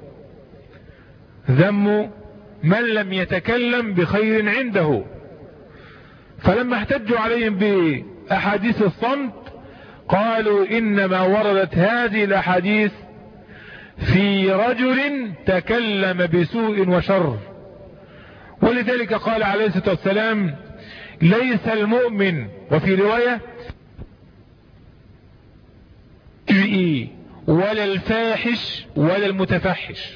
S2: ذم من لم يتكلم بخير عنده. فلما احتجوا عليهم بأحاديث الصمت قالوا: إنما وردت هذه الأحاديث في رجل تكلم بسوء وشر. ولذلك قال عليه الصلاة والسلام: ليس المؤمن، وفي رواية: ولا الفاحش ولا المتفحش.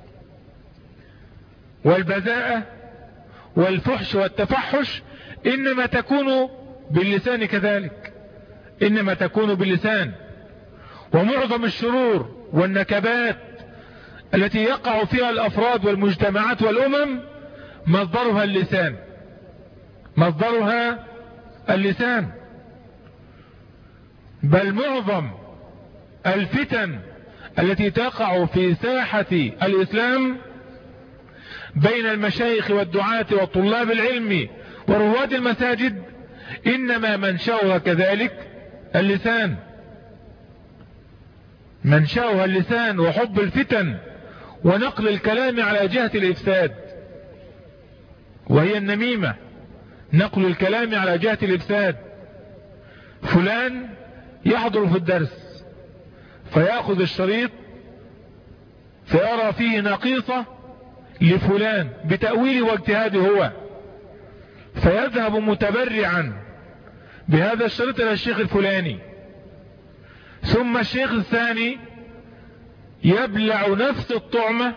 S2: والبذاءة والفحش والتفحش إنما تكون باللسان كذلك، إنما تكون باللسان. ومعظم الشرور والنكبات التي يقع فيها الأفراد والمجتمعات والأمم مصدرها اللسان، مصدرها اللسان. بل معظم الفتن التي تقع في ساحة الإسلام بين المشايخ والدعاة وطلاب العلم ورواد المساجد إنما منشأها كذلك اللسان، منشأها اللسان، وحب الفتن ونقل الكلام على جهة الإفساد، وهي النميمة، نقل الكلام على جهة الإفساد. فلان يحضر في الدرس فيأخذ الشريط فيرى فيه نقيصة لفلان بتأويل واجتهاده هو، فيذهب متبرعا بهذا الشريط إلى الشيخ الفلاني، ثم الشيخ الثاني يبلع نفس الطعمة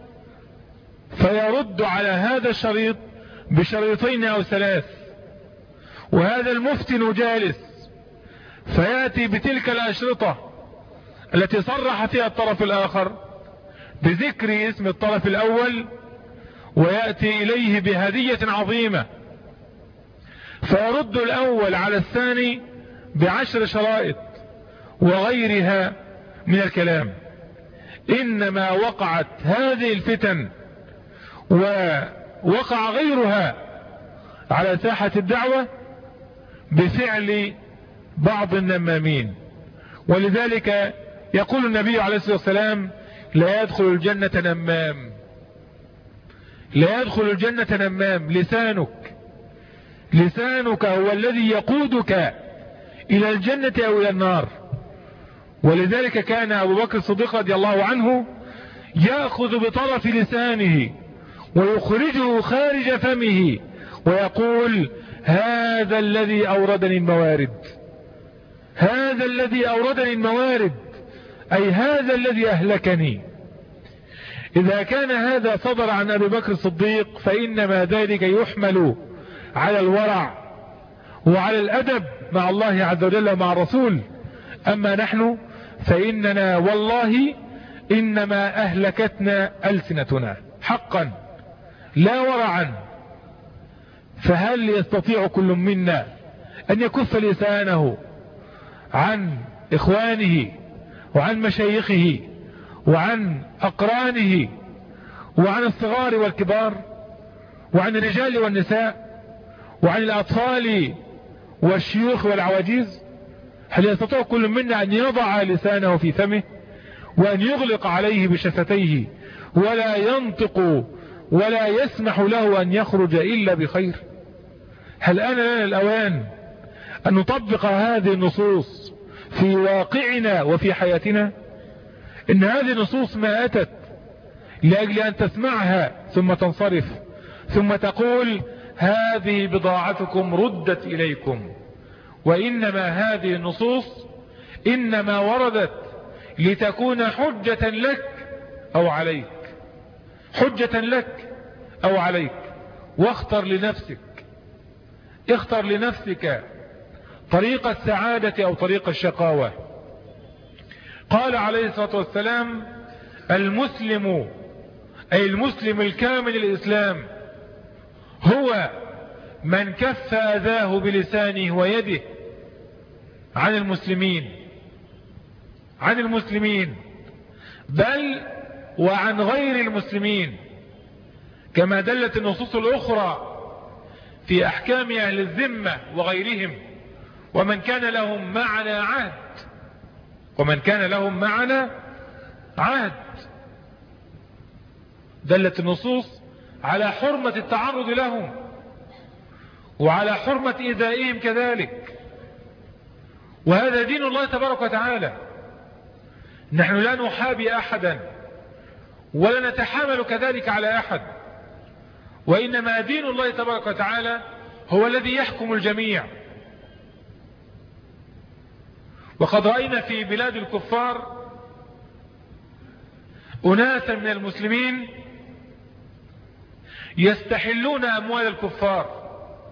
S2: فيرد على هذا الشريط بشريطين أو ثلاث. وهذا المفتن جالس فيأتي بتلك الأشرطة التي صرح فيها الطرف الآخر بذكر اسم الطرف الأول، ويأتي إليه بهدية عظيمة، فيرد الأول على الثاني ب10 شرائط وغيرها من الكلام. إنما وقعت هذه الفتن ووقع غيرها على ساحة الدعوة بفعل بعض النمامين. ولذلك يقول النبي عليه الصلاة والسلام: لا يدخل الجنة نمام، لا يدخل الجنة نمام. لسانك هو الذي يقودك إلى الجنة أو إلى النار. ولذلك كان أبو بكر الصديق رضي الله عنه يأخذ بطرف لسانه ويخرجه خارج فمه ويقول: هذا الذي أوردني الموارد، هذا الذي أوردني الموارد، أي هذا الذي أهلكني. إذا كان هذا صدر عن أبي بكر الصديق فإنما ذلك يحمل على الورع وعلى الأدب مع الله عز وجل ومع الرسول. أما نحن فإننا والله إنما أهلكتنا ألسنتنا حقا لا ورعا. فهل يستطيع كل منا أن يكف لسانه عن إخوانه وعن مشايخه وعن أقرانه وعن الصغار والكبار، وعن الرجال والنساء، وعن الأطفال والشيوخ والعواجيز؟ هل يستطيع كل منا أن يضع لسانه في فمه وأن يغلق عليه بشفتيه ولا ينطق ولا يسمح له أن يخرج إلا بخير؟ هل آن لنا الأوان أن نطبق هذه النصوص في واقعنا وفي حياتنا؟ إن هذه النصوص ما أتت لأجل أن تسمعها ثم تنصرف ثم تقول هذه بضاعتكم ردت إليكم، وإنما هذه النصوص إنما وردت لتكون حجة لك أو عليك، حجة لك أو عليك. واختر لنفسك، اختر لنفسك طريق السعادة أو طريق الشقاوة. قال عليه الصلاة والسلام المسلم أي المسلم الكامل الإسلام هو من كف أذاه بلسانه ويده عن المسلمين بل وعن غير المسلمين، كما دلت النصوص الأخرى في أحكام أهل الذمة وغيرهم ومن كان لهم معنا عهد دلت النصوص على حرمة التعرض لهم وعلى حرمة إيذائهم كذلك. وهذا دين الله تبارك وتعالى، نحن لا نحابي أحدا ولا نتحامل كذلك على أحد، وإنما دين الله تبارك وتعالى هو الذي يحكم الجميع. وقد رأينا في بلاد الكفار أناسا من المسلمين يستحلون أموال الكفار،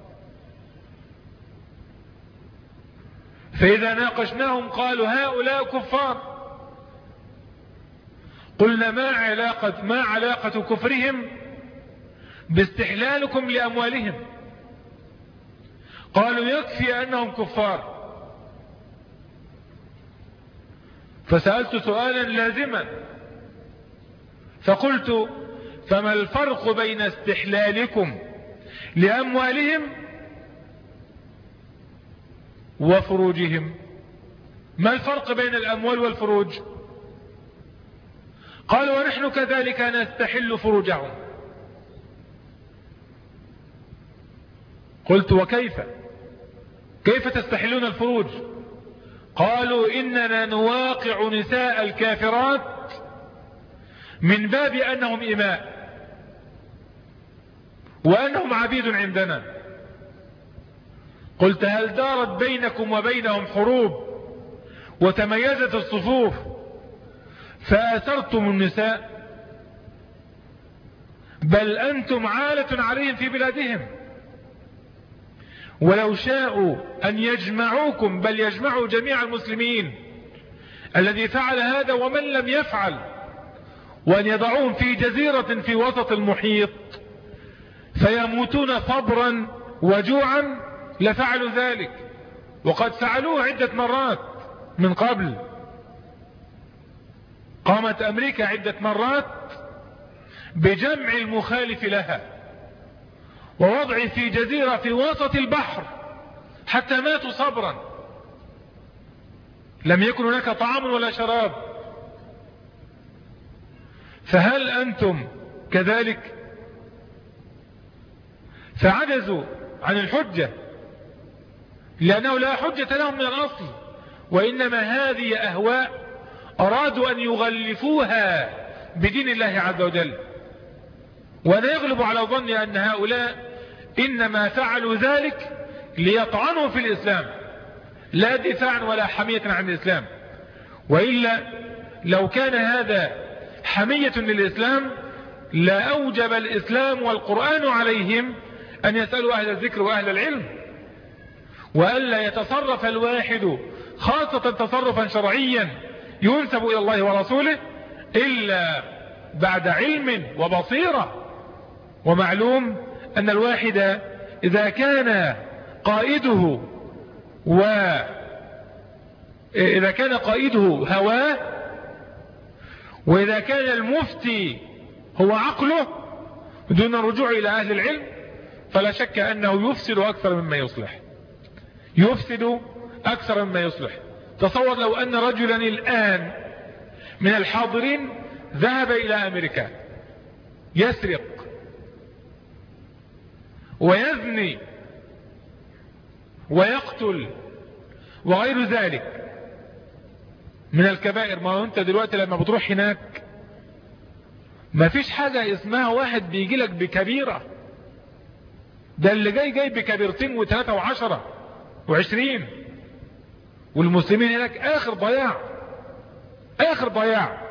S2: فإذا ناقشناهم قالوا هؤلاء كفار. قلنا ما علاقة كفرهم باستحلالكم لأموالهم؟ قالوا يكفي أنهم كفار. فسألت سؤالا لازما فقلت فما الفرق بين استحلالكم لأموالهم وفروجهم؟ ما الفرق بين الأموال والفروج؟ قالوا ونحن كذلك نستحل فروجهم. قلت كيف تستحلون الفروج؟ قالوا إننا نواقع نساء الكافرات من باب أنهم إماء وأنهم عبيد عندنا. قلت هل دارت بينكم وبينهم حروب وتميزت الصفوف فآثرتم النساء؟ بل أنتم عالة عليهم في بلادهم، ولو شاءوا أن يجمعوكم بل يجمعوا جميع المسلمين الذي فعل هذا ومن لم يفعل وأن يضعوهم في جزيرة في وسط المحيط فيموتون صبرا وجوعا لفعلوا ذلك، وقد فعلوه عدة مرات من قبل. قامت أمريكا عدة مرات بجمع المخالف لها ووضع في جزيرة في وسط البحر حتى ماتوا صبرا، لم يكن هناك طعام ولا شراب. فهل أنتم كذلك؟ فعجزوا عن الحجة لأنه لا حجة لهم من الأصل، وإنما هذه أهواء أرادوا أن يغلفوها بدين الله عز وجل. وأنا يغلب على ظني أن هؤلاء إنما فعلوا ذلك ليطعنوا في الإسلام لا دفاعا ولا حمية عن الإسلام، وإلا لو كان هذا حمية للإسلام لا أوجب الإسلام والقرآن عليهم أن يسألوا أهل الذكر وأهل العلم، وألا يتصرف الواحد خاصة تصرفا شرعيا ينسب إلى الله ورسوله إلا بعد علم وبصيرة. ومعلوم أن الواحد إذا كان قائده هواه، وإذا كان المفتي هو عقله دون الرجوع إلى أهل العلم، فلا شك أنه يفسد أكثر مما يصلح، يفسد أكثر مما يصلح. تصور لو أن رجلا الآن من الحاضرين ذهب إلى أمريكا يسرق ويزني ويقتل وغير ذلك من الكبائر. ما انت دلوقتي لما بتروح هناك ما فيش حاجة اسمها واحد بيجي لك بكبيرة، ده اللي جاي بكبيرتين وثلاثة وعشرة وعشرين. والمسلمين هناك اخر ضياع، اخر ضياع،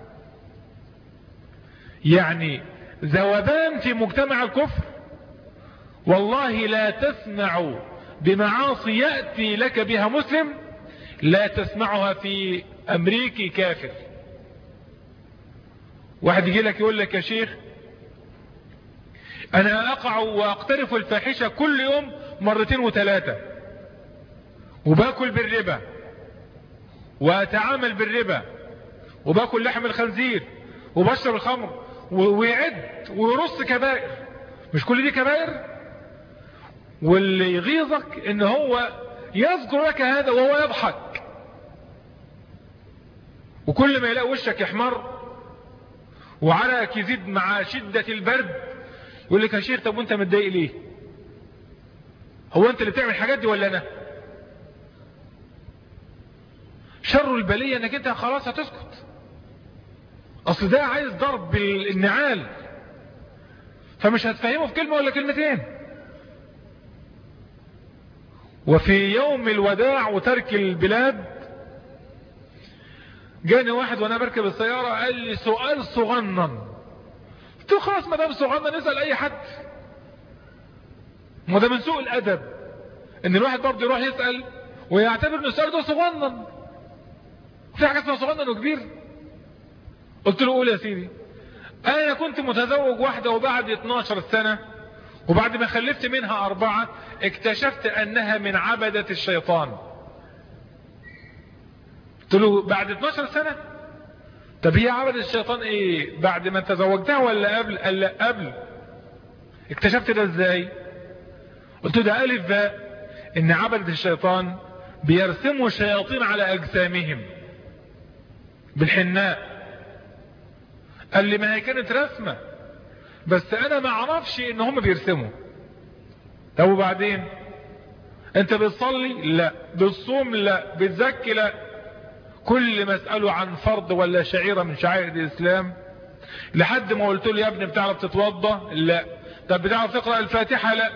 S2: يعني ذوبان في مجتمع الكفر. والله لا تسمع بمعاصي يأتي لك بها مسلم لا تسمعها في أمريكي كافر. واحد يجي لك يقول لك يا شيخ أنا أقع وأقترف الفاحشة كل يوم مرتين وثلاثة، وباكل بالربا وأتعامل بالربا وباكل لحم الخنزير وبشرب الخمر، ويعد ويرص كبائر. مش كل دي كبائر؟ واللي يغيظك ان هو يذكر لك هذا وهو يضحك، وكل ما يلاقي وشك يحمر وعرقك يزيد مع شدة البرد يقول لك يا شيخ طب وانت متضايق ليه؟ هو انت اللي بتعمل الحاجات دي ولا انا؟ شر البلية انك انت خلاص هتسكت، اصل ده عايز ضرب بالنعال، فمش هتفهمه في كلمة ولا كلمتين. وفي يوم الوداع وترك البلاد جاني واحد وانا بركب السيارة قال لي سؤال صغنن. قلت له خلاص ما دام صغنن نسأل اي حد، وده من سوء الادب ان الواحد برضه يروح يسأل ويعتبر ان السؤال ده صغنن. في حاجة اسمها صغنن وكبير؟ قلت له قول يا سيدي. انا كنت متزوج واحدة وبعد 12 سنة وبعد ما خلفت منها 4 اكتشفت انها من عبدة الشيطان. قلت له بعد 12 سنة؟ طب هي عبدة الشيطان ايه، بعد ما تزوجتها ولا قبل؟ قال لا قبل. اكتشفت ده ازاي؟ قلت له ده الف باء ان عبدة الشيطان بيرسموا شياطين على اجسامهم بالحناء. قال لي ما هي كانت رسمة بس انا ما اعرفش ان هم بيرسموا. طب وبعدين انت بتصلي؟ لا. بتصوم؟ لا. بتزكي؟ لا. كل ما اسأله عن فرض ولا شعيرة من شعائر الاسلام لحد ما قلت له يا ابني بتعرف تتوضى؟ لا. طب بتعرف تقرأ الفاتحة؟ لا.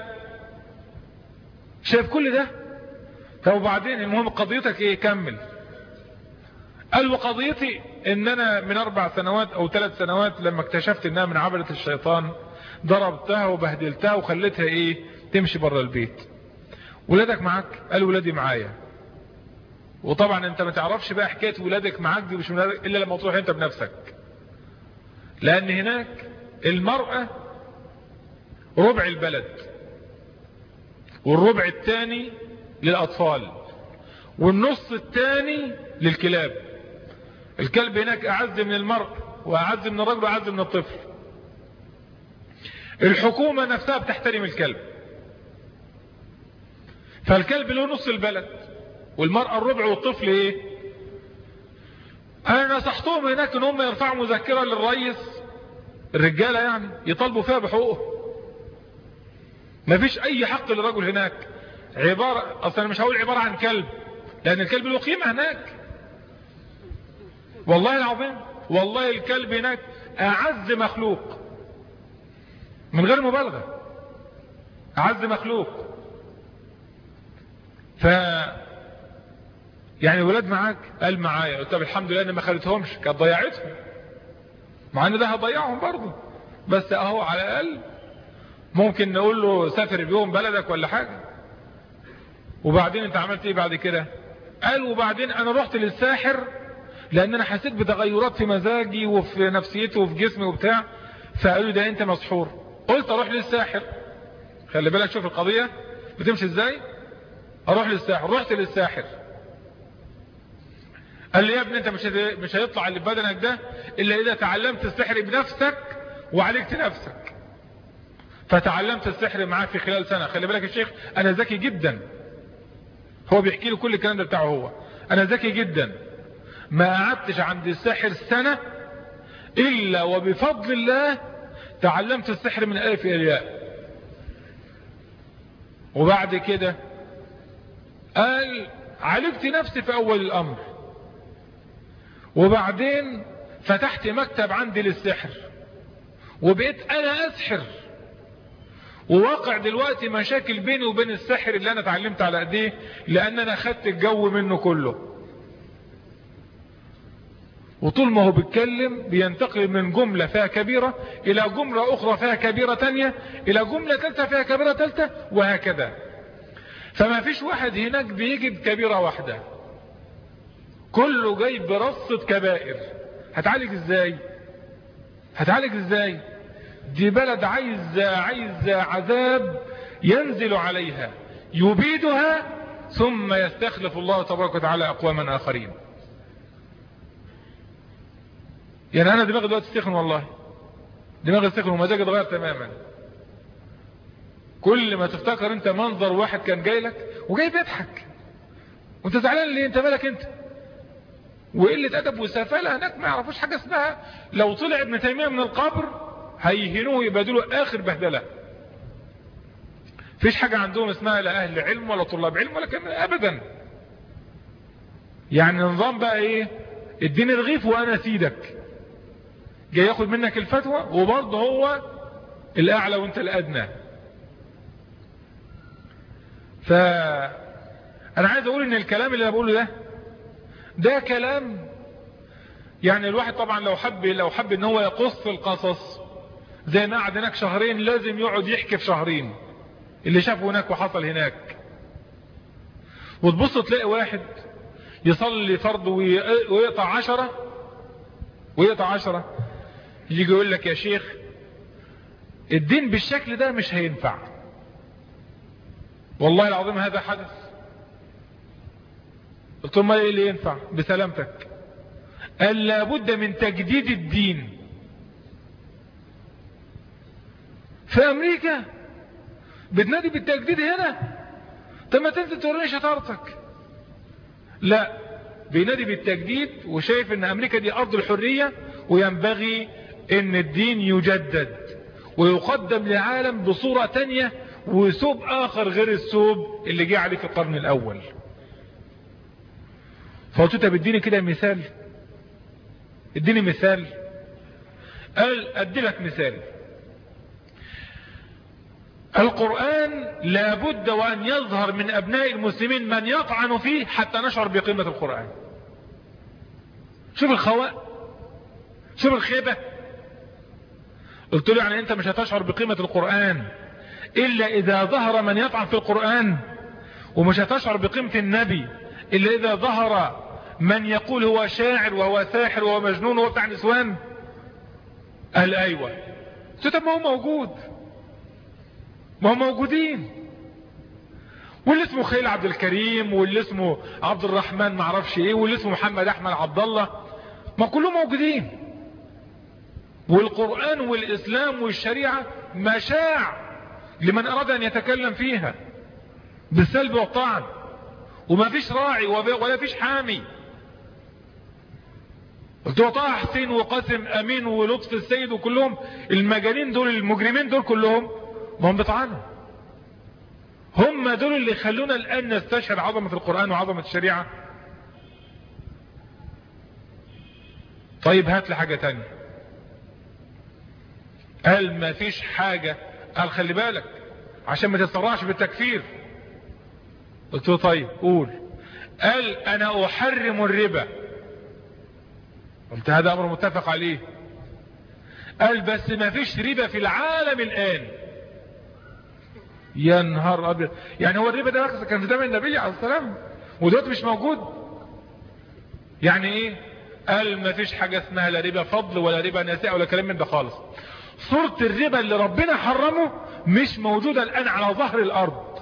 S2: شايف كل ده؟ طب وبعدين المهم قضيتك ايه؟ كمل. قال وقضيتي ان انا من 4 سنوات او 3 سنوات لما اكتشفت انها من عبدة الشيطان ضربتها وبهدلتها وخليتها ايه تمشي بره البيت. ولادك معاك؟ قال ولادي معايا. وطبعا انت ما تعرفش بقى حكاية ولادك معاك دي مش ولادك الا لما تروح انت بنفسك، لان هناك المرأة ربع البلد والربع الثاني للاطفال والنص الثاني للكلاب. الكلب هناك اعز من المرء واعز من الرجل واعز من الطفل. الحكومة نفسها بتحترم الكلب، فالكلب له نص البلد والمرأة الربع والطفل ايه. انا نصحتهم هناك ان هم يرفعوا مذكرة للرئيس الرجالة يعني يطالبوا فيها بحقوقه. مفيش اي حق للرجل هناك. عبارة اصلا مش هقول عبارة عن كلب لان الكلب له قيمة هناك. والله العظيم والله الكلب هناك اعز مخلوق من غير مبالغة، اعز مخلوق. يعني ولاد معاك؟ قال معايا. قلت طب الحمد لله ان ما خلتهمش كانت ضيعتهم، مع ان ده هضيعهم برضه، بس اهو على الاقل ممكن نقول له سافر بيهم بلدك ولا حاجة. وبعدين انت عملت ايه بعد كده؟ قال وبعدين انا رحت للساحر لان انا حسيت بتغيرات في مزاجي وفي نفسيتي وفي جسمي وبتاع، فقالوا ده انت مسحور. قلت اروح للساحر. خلي بالك شوف القضية بتمشي ازاي. اروح للساحر. رحت للساحر قال لي يا ابني انت مش هيطلع اللي في بدنك ده الا اذا تعلمت السحر بنفسك وعالجت نفسك. فتعلمت السحر معاه في خلال سنة. خلي بالك الشيخ انا ذكي جدا، هو بيحكي له كل الكلام ده بتاعه هو، انا ذكي جدا ما قعدتش عند الساحر سنة الا وبفضل الله تعلمت السحر من الف الى الياء. وبعد كده قال عالجت نفسي في اول الامر، وبعدين فتحت مكتب عندي للسحر وبقيت انا اسحر، وواقع دلوقتي مشاكل بيني وبين السحر اللي انا اتعلمت على ايديه، لان انا خدت الجو منه كله. وطول ما هو بيتكلم بينتقل من جملة فيها كبيرة الى جملة اخرى فيها كبيرة تانية الى جملة ثالثة فيها كبيرة ثالثة، وهكذا. فما فيش واحد هناك بيجي بكبيرة واحدة، كله جاي برصة كبائر. هتعالج ازاي؟ هتعالج ازاي؟ دي بلد عايز عذاب ينزل عليها يبيدها ثم يستخلف الله تبارك وتعالى اقواما اخرين. يعني انا دماغي دلوقتي تسخن، والله دماغي تسخن ومزاجي اتغير تماما. كل ما تفتكر انت منظر واحد كان جاي لك وجاي بيضحك وانت زعلان ليه؟ انت مالك انت؟ وقلة ادب وسفالة هناك ما يعرفوش حاجة اسمها. لو طلع ابن تيمية من القبر هيهنوه يبادلوا اخر بهدلة. فيش حاجة عندهم اسمها لا اهل علم ولا طلاب علم ولا كلام ابدا. يعني نظام بقى ايه؟ اديني رغيف وانا سيدك، جاي ياخد منك الفتوى وبرضه هو الاعلى وانت الادنى. فانا عايز اقول ان الكلام اللي انا بقوله ده كلام، يعني الواحد طبعا لو حب ان هو يقص القصص زي ما قعد هناك شهرين لازم يقعد يحكي في شهرين اللي شافه هناك وحصل هناك. وتبص تلاقي واحد يصلي فرض ويقطع 10 يجي يقول لك يا شيخ الدين بالشكل ده مش هينفع. والله العظيم هذا حدث. قلت له ما ايه اللي ينفع بسلامتك؟ قال لابد من تجديد الدين. في امريكا بتنادي بالتجديد هنا؟ طب ما تنزل توريني شطارتك. لا، بينادي بالتجديد وشايف ان امريكا دي ارض الحرية وينبغي ان الدين يجدد ويقدم للعالم بصورة تانية وثوب اخر غير الثوب اللي جه عليه في القرن الاول. فقلت له بديني كده مثال، اديني مثال. قال ادي لك مثال. القرآن لابد وان يظهر من ابناء المسلمين من يطعن فيه حتى نشعر بقيمة القرآن. شوف الخواء، شوف الخيبة. قلت له يعني انت مش هتشعر بقيمة القرآن الا اذا ظهر من يطعن في القرآن، ومش هتشعر بقيمة النبي الا اذا ظهر من يقول هو شاعر وهو ساحر وهو مجنون وهو بتاع نسوان. قال ايوه. قلت له طب ما هو موجود، ما هم موجودين. واللي اسمه خيل عبد الكريم واللي اسمه عبد الرحمن معرفش ايه واللي اسمه محمد احمد عبد الله، ما كلهم موجودين. والقرآن والاسلام والشريعة مشاع لمن اراد ان يتكلم فيها بالسلب والطعن، وما فيش راعي ولا فيش حامي. قلت له طه حسين وقاسم امين ولطف السيد وكلهم المجانين دول المجرمين دول كلهم ما هم بيطعنوا. هم دول اللي خلونا الان نستشهد عظمة القرآن وعظمة الشريعة. طيب هات لي حاجة تانية. قال ما فيش حاجة. قال خلي بالك عشان ما تتسرعش بالتكفير. قلت له طيب قول. قال انا احرم الربا. قلت هذا امر متفق عليه. قال بس ما فيش ربا في العالم الان. يا نهار ابيض، يعني هو الربا ده كان في زمن النبي عليه السلام ودلوقتي مش موجود؟ يعني ايه؟ قال ما فيش حاجة اسمها لا ربا فضل ولا ربا نسيئة ولا كلام من ده خالص. صورة الربا اللي ربنا حرمه مش موجودة الان على ظهر الارض.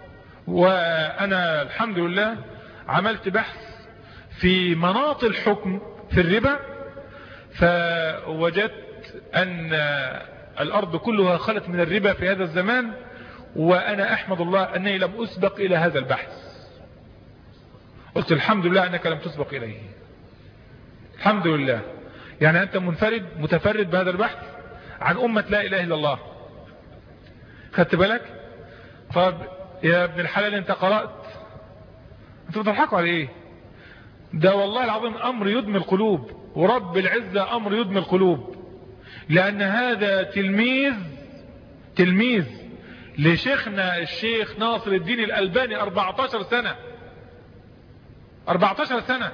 S2: وانا الحمد لله عملت بحث في مناط الحكم في الربا، فوجدت أن الأرض كلها خلت من الربا في هذا الزمان، وأنا أحمد الله أنني لم أسبق إلى هذا البحث. قلت الحمد لله أنك لم تسبق إليه، الحمد لله. يعني أنت متفرد بهذا البحث عن أمة لا إله إلا الله. خدت بالك؟ طب يا ابن الحلال أنت قرأت، أنتوا بتضحكوا على إيه؟ ده والله العظيم أمر يدمي القلوب، ورب العزة أمر يدمي القلوب، لأن هذا تلميذ لشيخنا الشيخ ناصر الدين الألباني 14 سنة 14 سنة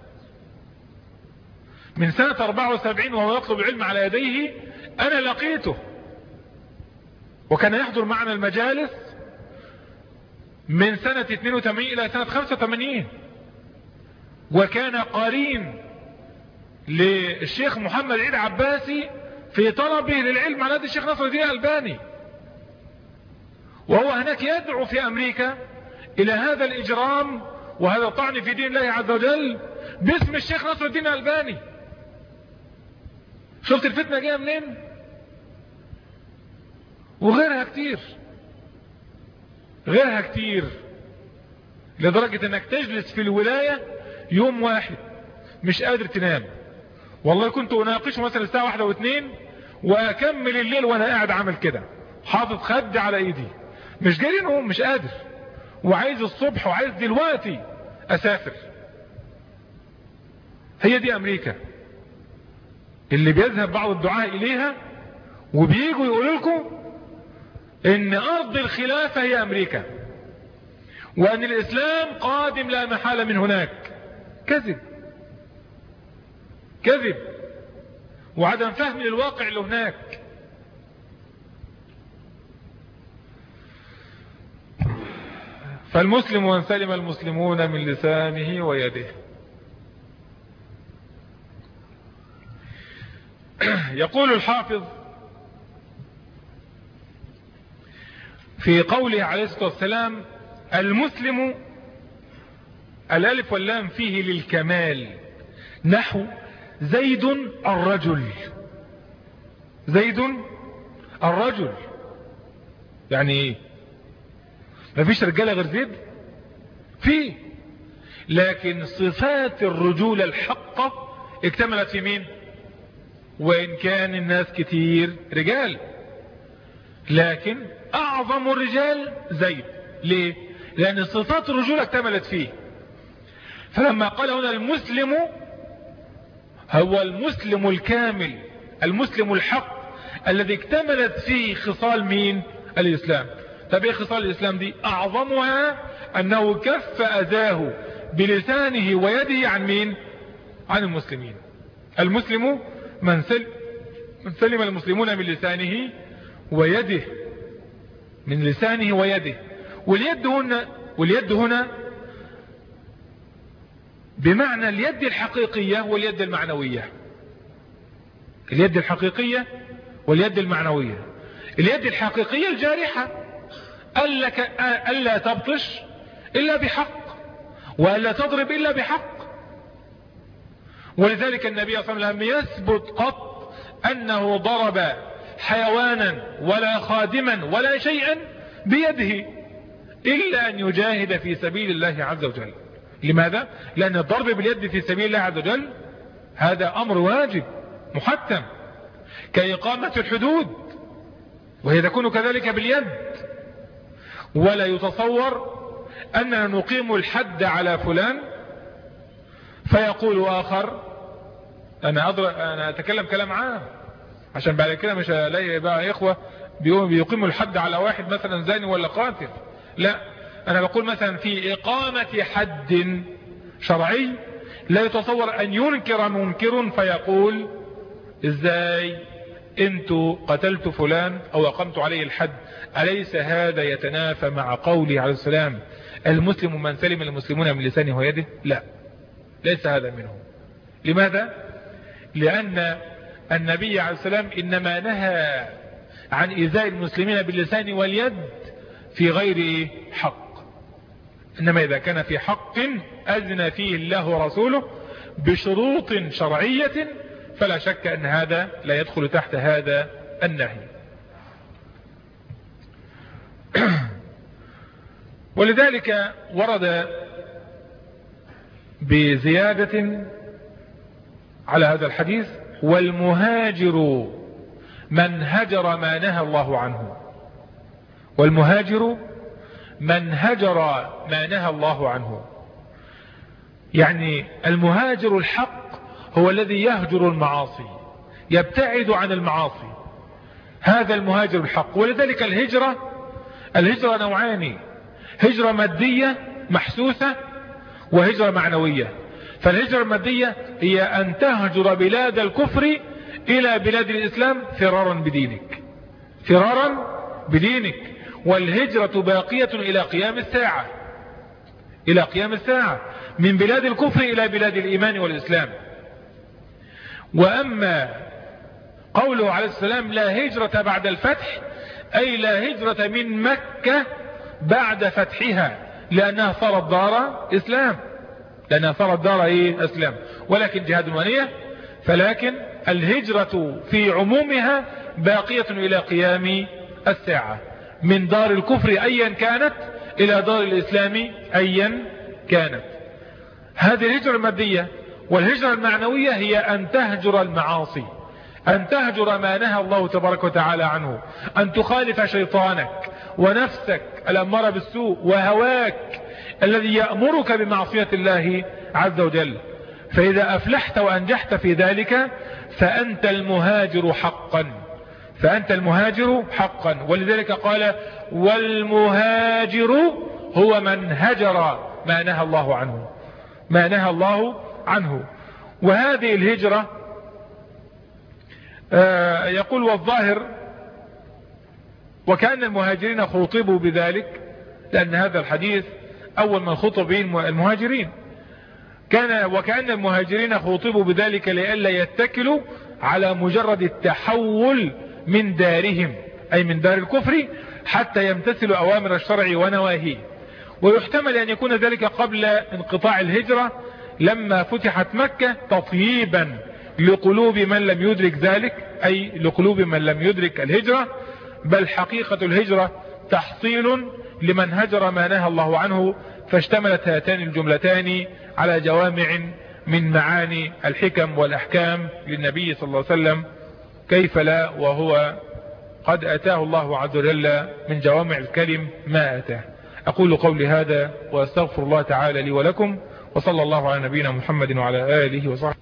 S2: من سنة 74 وهو يطلب العلم على يديه. أنا لقيته وكان يحضر معنا المجالس من سنة 82 إلى سنة 85، وكان قرين للشيخ محمد عيد عباسي في طلبه للعلم على يد الشيخ ناصر الدين الألباني، وهو هناك يدعو في أمريكا إلى هذا الإجرام وهذا الطعن في دين الله عز وجل باسم الشيخ ناصر الدين الألباني. شفت الفتنة جاية منين؟ وغيرها كتير، لدرجة انك تجلس في الولاية يوم واحد مش قادر تنام. والله كنت اناقشه مثلا الساعة 1 و2 واكمل الليل وانا قاعد عامل كده حاطط خدي على ايدي، مش جاي نوم، مش قادر، وعايز الصبح وعايز دلوقتي اسافر. هي دي امريكا اللي بيذهب بعض الدعاء اليها وبييجوا يقولوا لكم ان ارض الخلافة هي امريكا، وان الاسلام قادم لا محالة من هناك. كذب وعدم فهم للواقع اللي هناك. فالمسلم من سلم المسلمون من لسانه ويده. يقول الحافظ في قوله عليه الصلاة والسلام: المسلم الالف واللام فيه للكمال، نحو زيد الرجل. يعني ايه؟ مفيش رجالة غير زيد؟ فيه، لكن صفات الرجولة الحقة اكتملت في مين؟ وإن كان الناس كتير رجال، لكن أعظم الرجال زيد. ليه؟ لأن صفات الرجولة اكتملت فيه. فلما قال هنا المسلم هو المسلم الكامل، المسلم الحق الذي اكتملت فيه خصال مين؟ الإسلام. طب ايه خصال الإسلام دي؟ أعظمها أنه كف أذاه بلسانه ويده عن مين؟ عن المسلمين. المسلم من سلم المسلمون من لسانه ويده، من لسانه ويده. واليد هنا بمعنى اليد الحقيقية واليد المعنوية. اليد الحقيقية واليد المعنوية. اليد الحقيقية الجارحة، ألا تبطش إلا بحق، وألا تضرب إلا بحق. ولذلك النبي صلى الله عليه وسلم لم يثبت قط أنه ضرب حيوانا ولا خادما ولا شيئا بيده إلا أن يجاهد في سبيل الله عز وجل. لماذا؟ لأن الضرب باليد في سبيل الله عز وجل هذا أمر واجب محتم كإقامة الحدود، وهي تكون كذلك باليد. ولا يتصور أننا نقيم الحد على فلان فيقول آخر أنا أتكلم كلام عام عشان بعد كده مش ألاقي بقى إخوة بيقيموا الحد على واحد مثلا زاني ولا قاتل. لا، أنا بقول مثلا في إقامة حد شرعي لا يتصور أن ينكر منكر فيقول إزاي انتوا قتلت فلان أو أقمت عليه الحد، أليس هذا يتنافى مع قوله عليه السلام المسلم من سلم المسلمون من لسانه ويده؟ لا، ليس هذا منه. لماذا؟ لأن النبي عليه السلام إنما نهى عن إيذاء المسلمين باللسان واليد في غير حق، إنما إذا كان في حق أذن فيه الله ورسوله بشروط شرعية فلا شك أن هذا لا يدخل تحت هذا النهي. ولذلك ورد بزيادة على هذا الحديث: والمهاجر من هجر ما نهى الله عنه. والمهاجر من هجر ما نهى الله عنه، يعني المهاجر الحق هو الذي يهجر المعاصي، يبتعد عن المعاصي، هذا المهاجر الحق. ولذلك الهجرة نوعان: هجرة مادية محسوسة وهجرة معنوية. فالهجرة المادية هي أن تهجر بلاد الكفر إلى بلاد الإسلام فرارا بدينك، فرارا بدينك. والهجرة باقية إلى قيام الساعة، إلى قيام الساعة، من بلاد الكفر إلى بلاد الإيمان والإسلام. وأما قوله عليه السلام: لا هجرة بعد الفتح، أي لا هجرة من مكة بعد فتحها، لأنها صارت دار إسلام، لأنها صارت دار إسلام، ولكن جهاد ونية. فلكن الهجرة في عمومها باقية إلى قيام الساعة، من دار الكفر أيا كانت إلى دار الإسلام أيا كانت. هذه الهجرة المادية. والهجرة المعنوية هي أن تهجر المعاصي، أن تهجر ما نهى الله تبارك وتعالى عنه، أن تخالف شيطانك ونفسك الأمارة بالسوء وهواك الذي يأمرك بمعصية الله عز وجل. فإذا أفلحت وأنجحت في ذلك فأنت المهاجر حقا، فأنت المهاجر حقا. ولذلك قال: والمهاجر هو من هجر ما نهى الله عنه، ما نهى الله عنه. وهذه الهجرة يقول: والظاهر وكأن المهاجرين خوطبوا بذلك، لأن هذا الحديث أول من خطب به المهاجرين، وكأن المهاجرين خوطبوا بذلك لئلا يتكلوا على مجرد التحول من دارهم، أي من دار الكفر، حتى يمتثلوا أوامر الشرع ونواهيه. ويحتمل أن يكون ذلك قبل انقطاع الهجرة، لما فتحت مكة تطييبا لقلوب من لم يدرك ذلك، أي لقلوب من لم يدرك الهجرة. بل حقيقة الهجرة تحصيل لمن هجر ما نهى الله عنه. فاشتملت هاتان الجملتان على جوامع من معاني الحكم والأحكام للنبي صلى الله عليه وسلم، كيف لا وهو قد أتاه الله عز وجل من جوامع الكلم ما أتاه. أقول قولي هذا وأستغفر الله تعالى لي ولكم، وصلى الله على نبينا محمد وعلى آله وصحبه.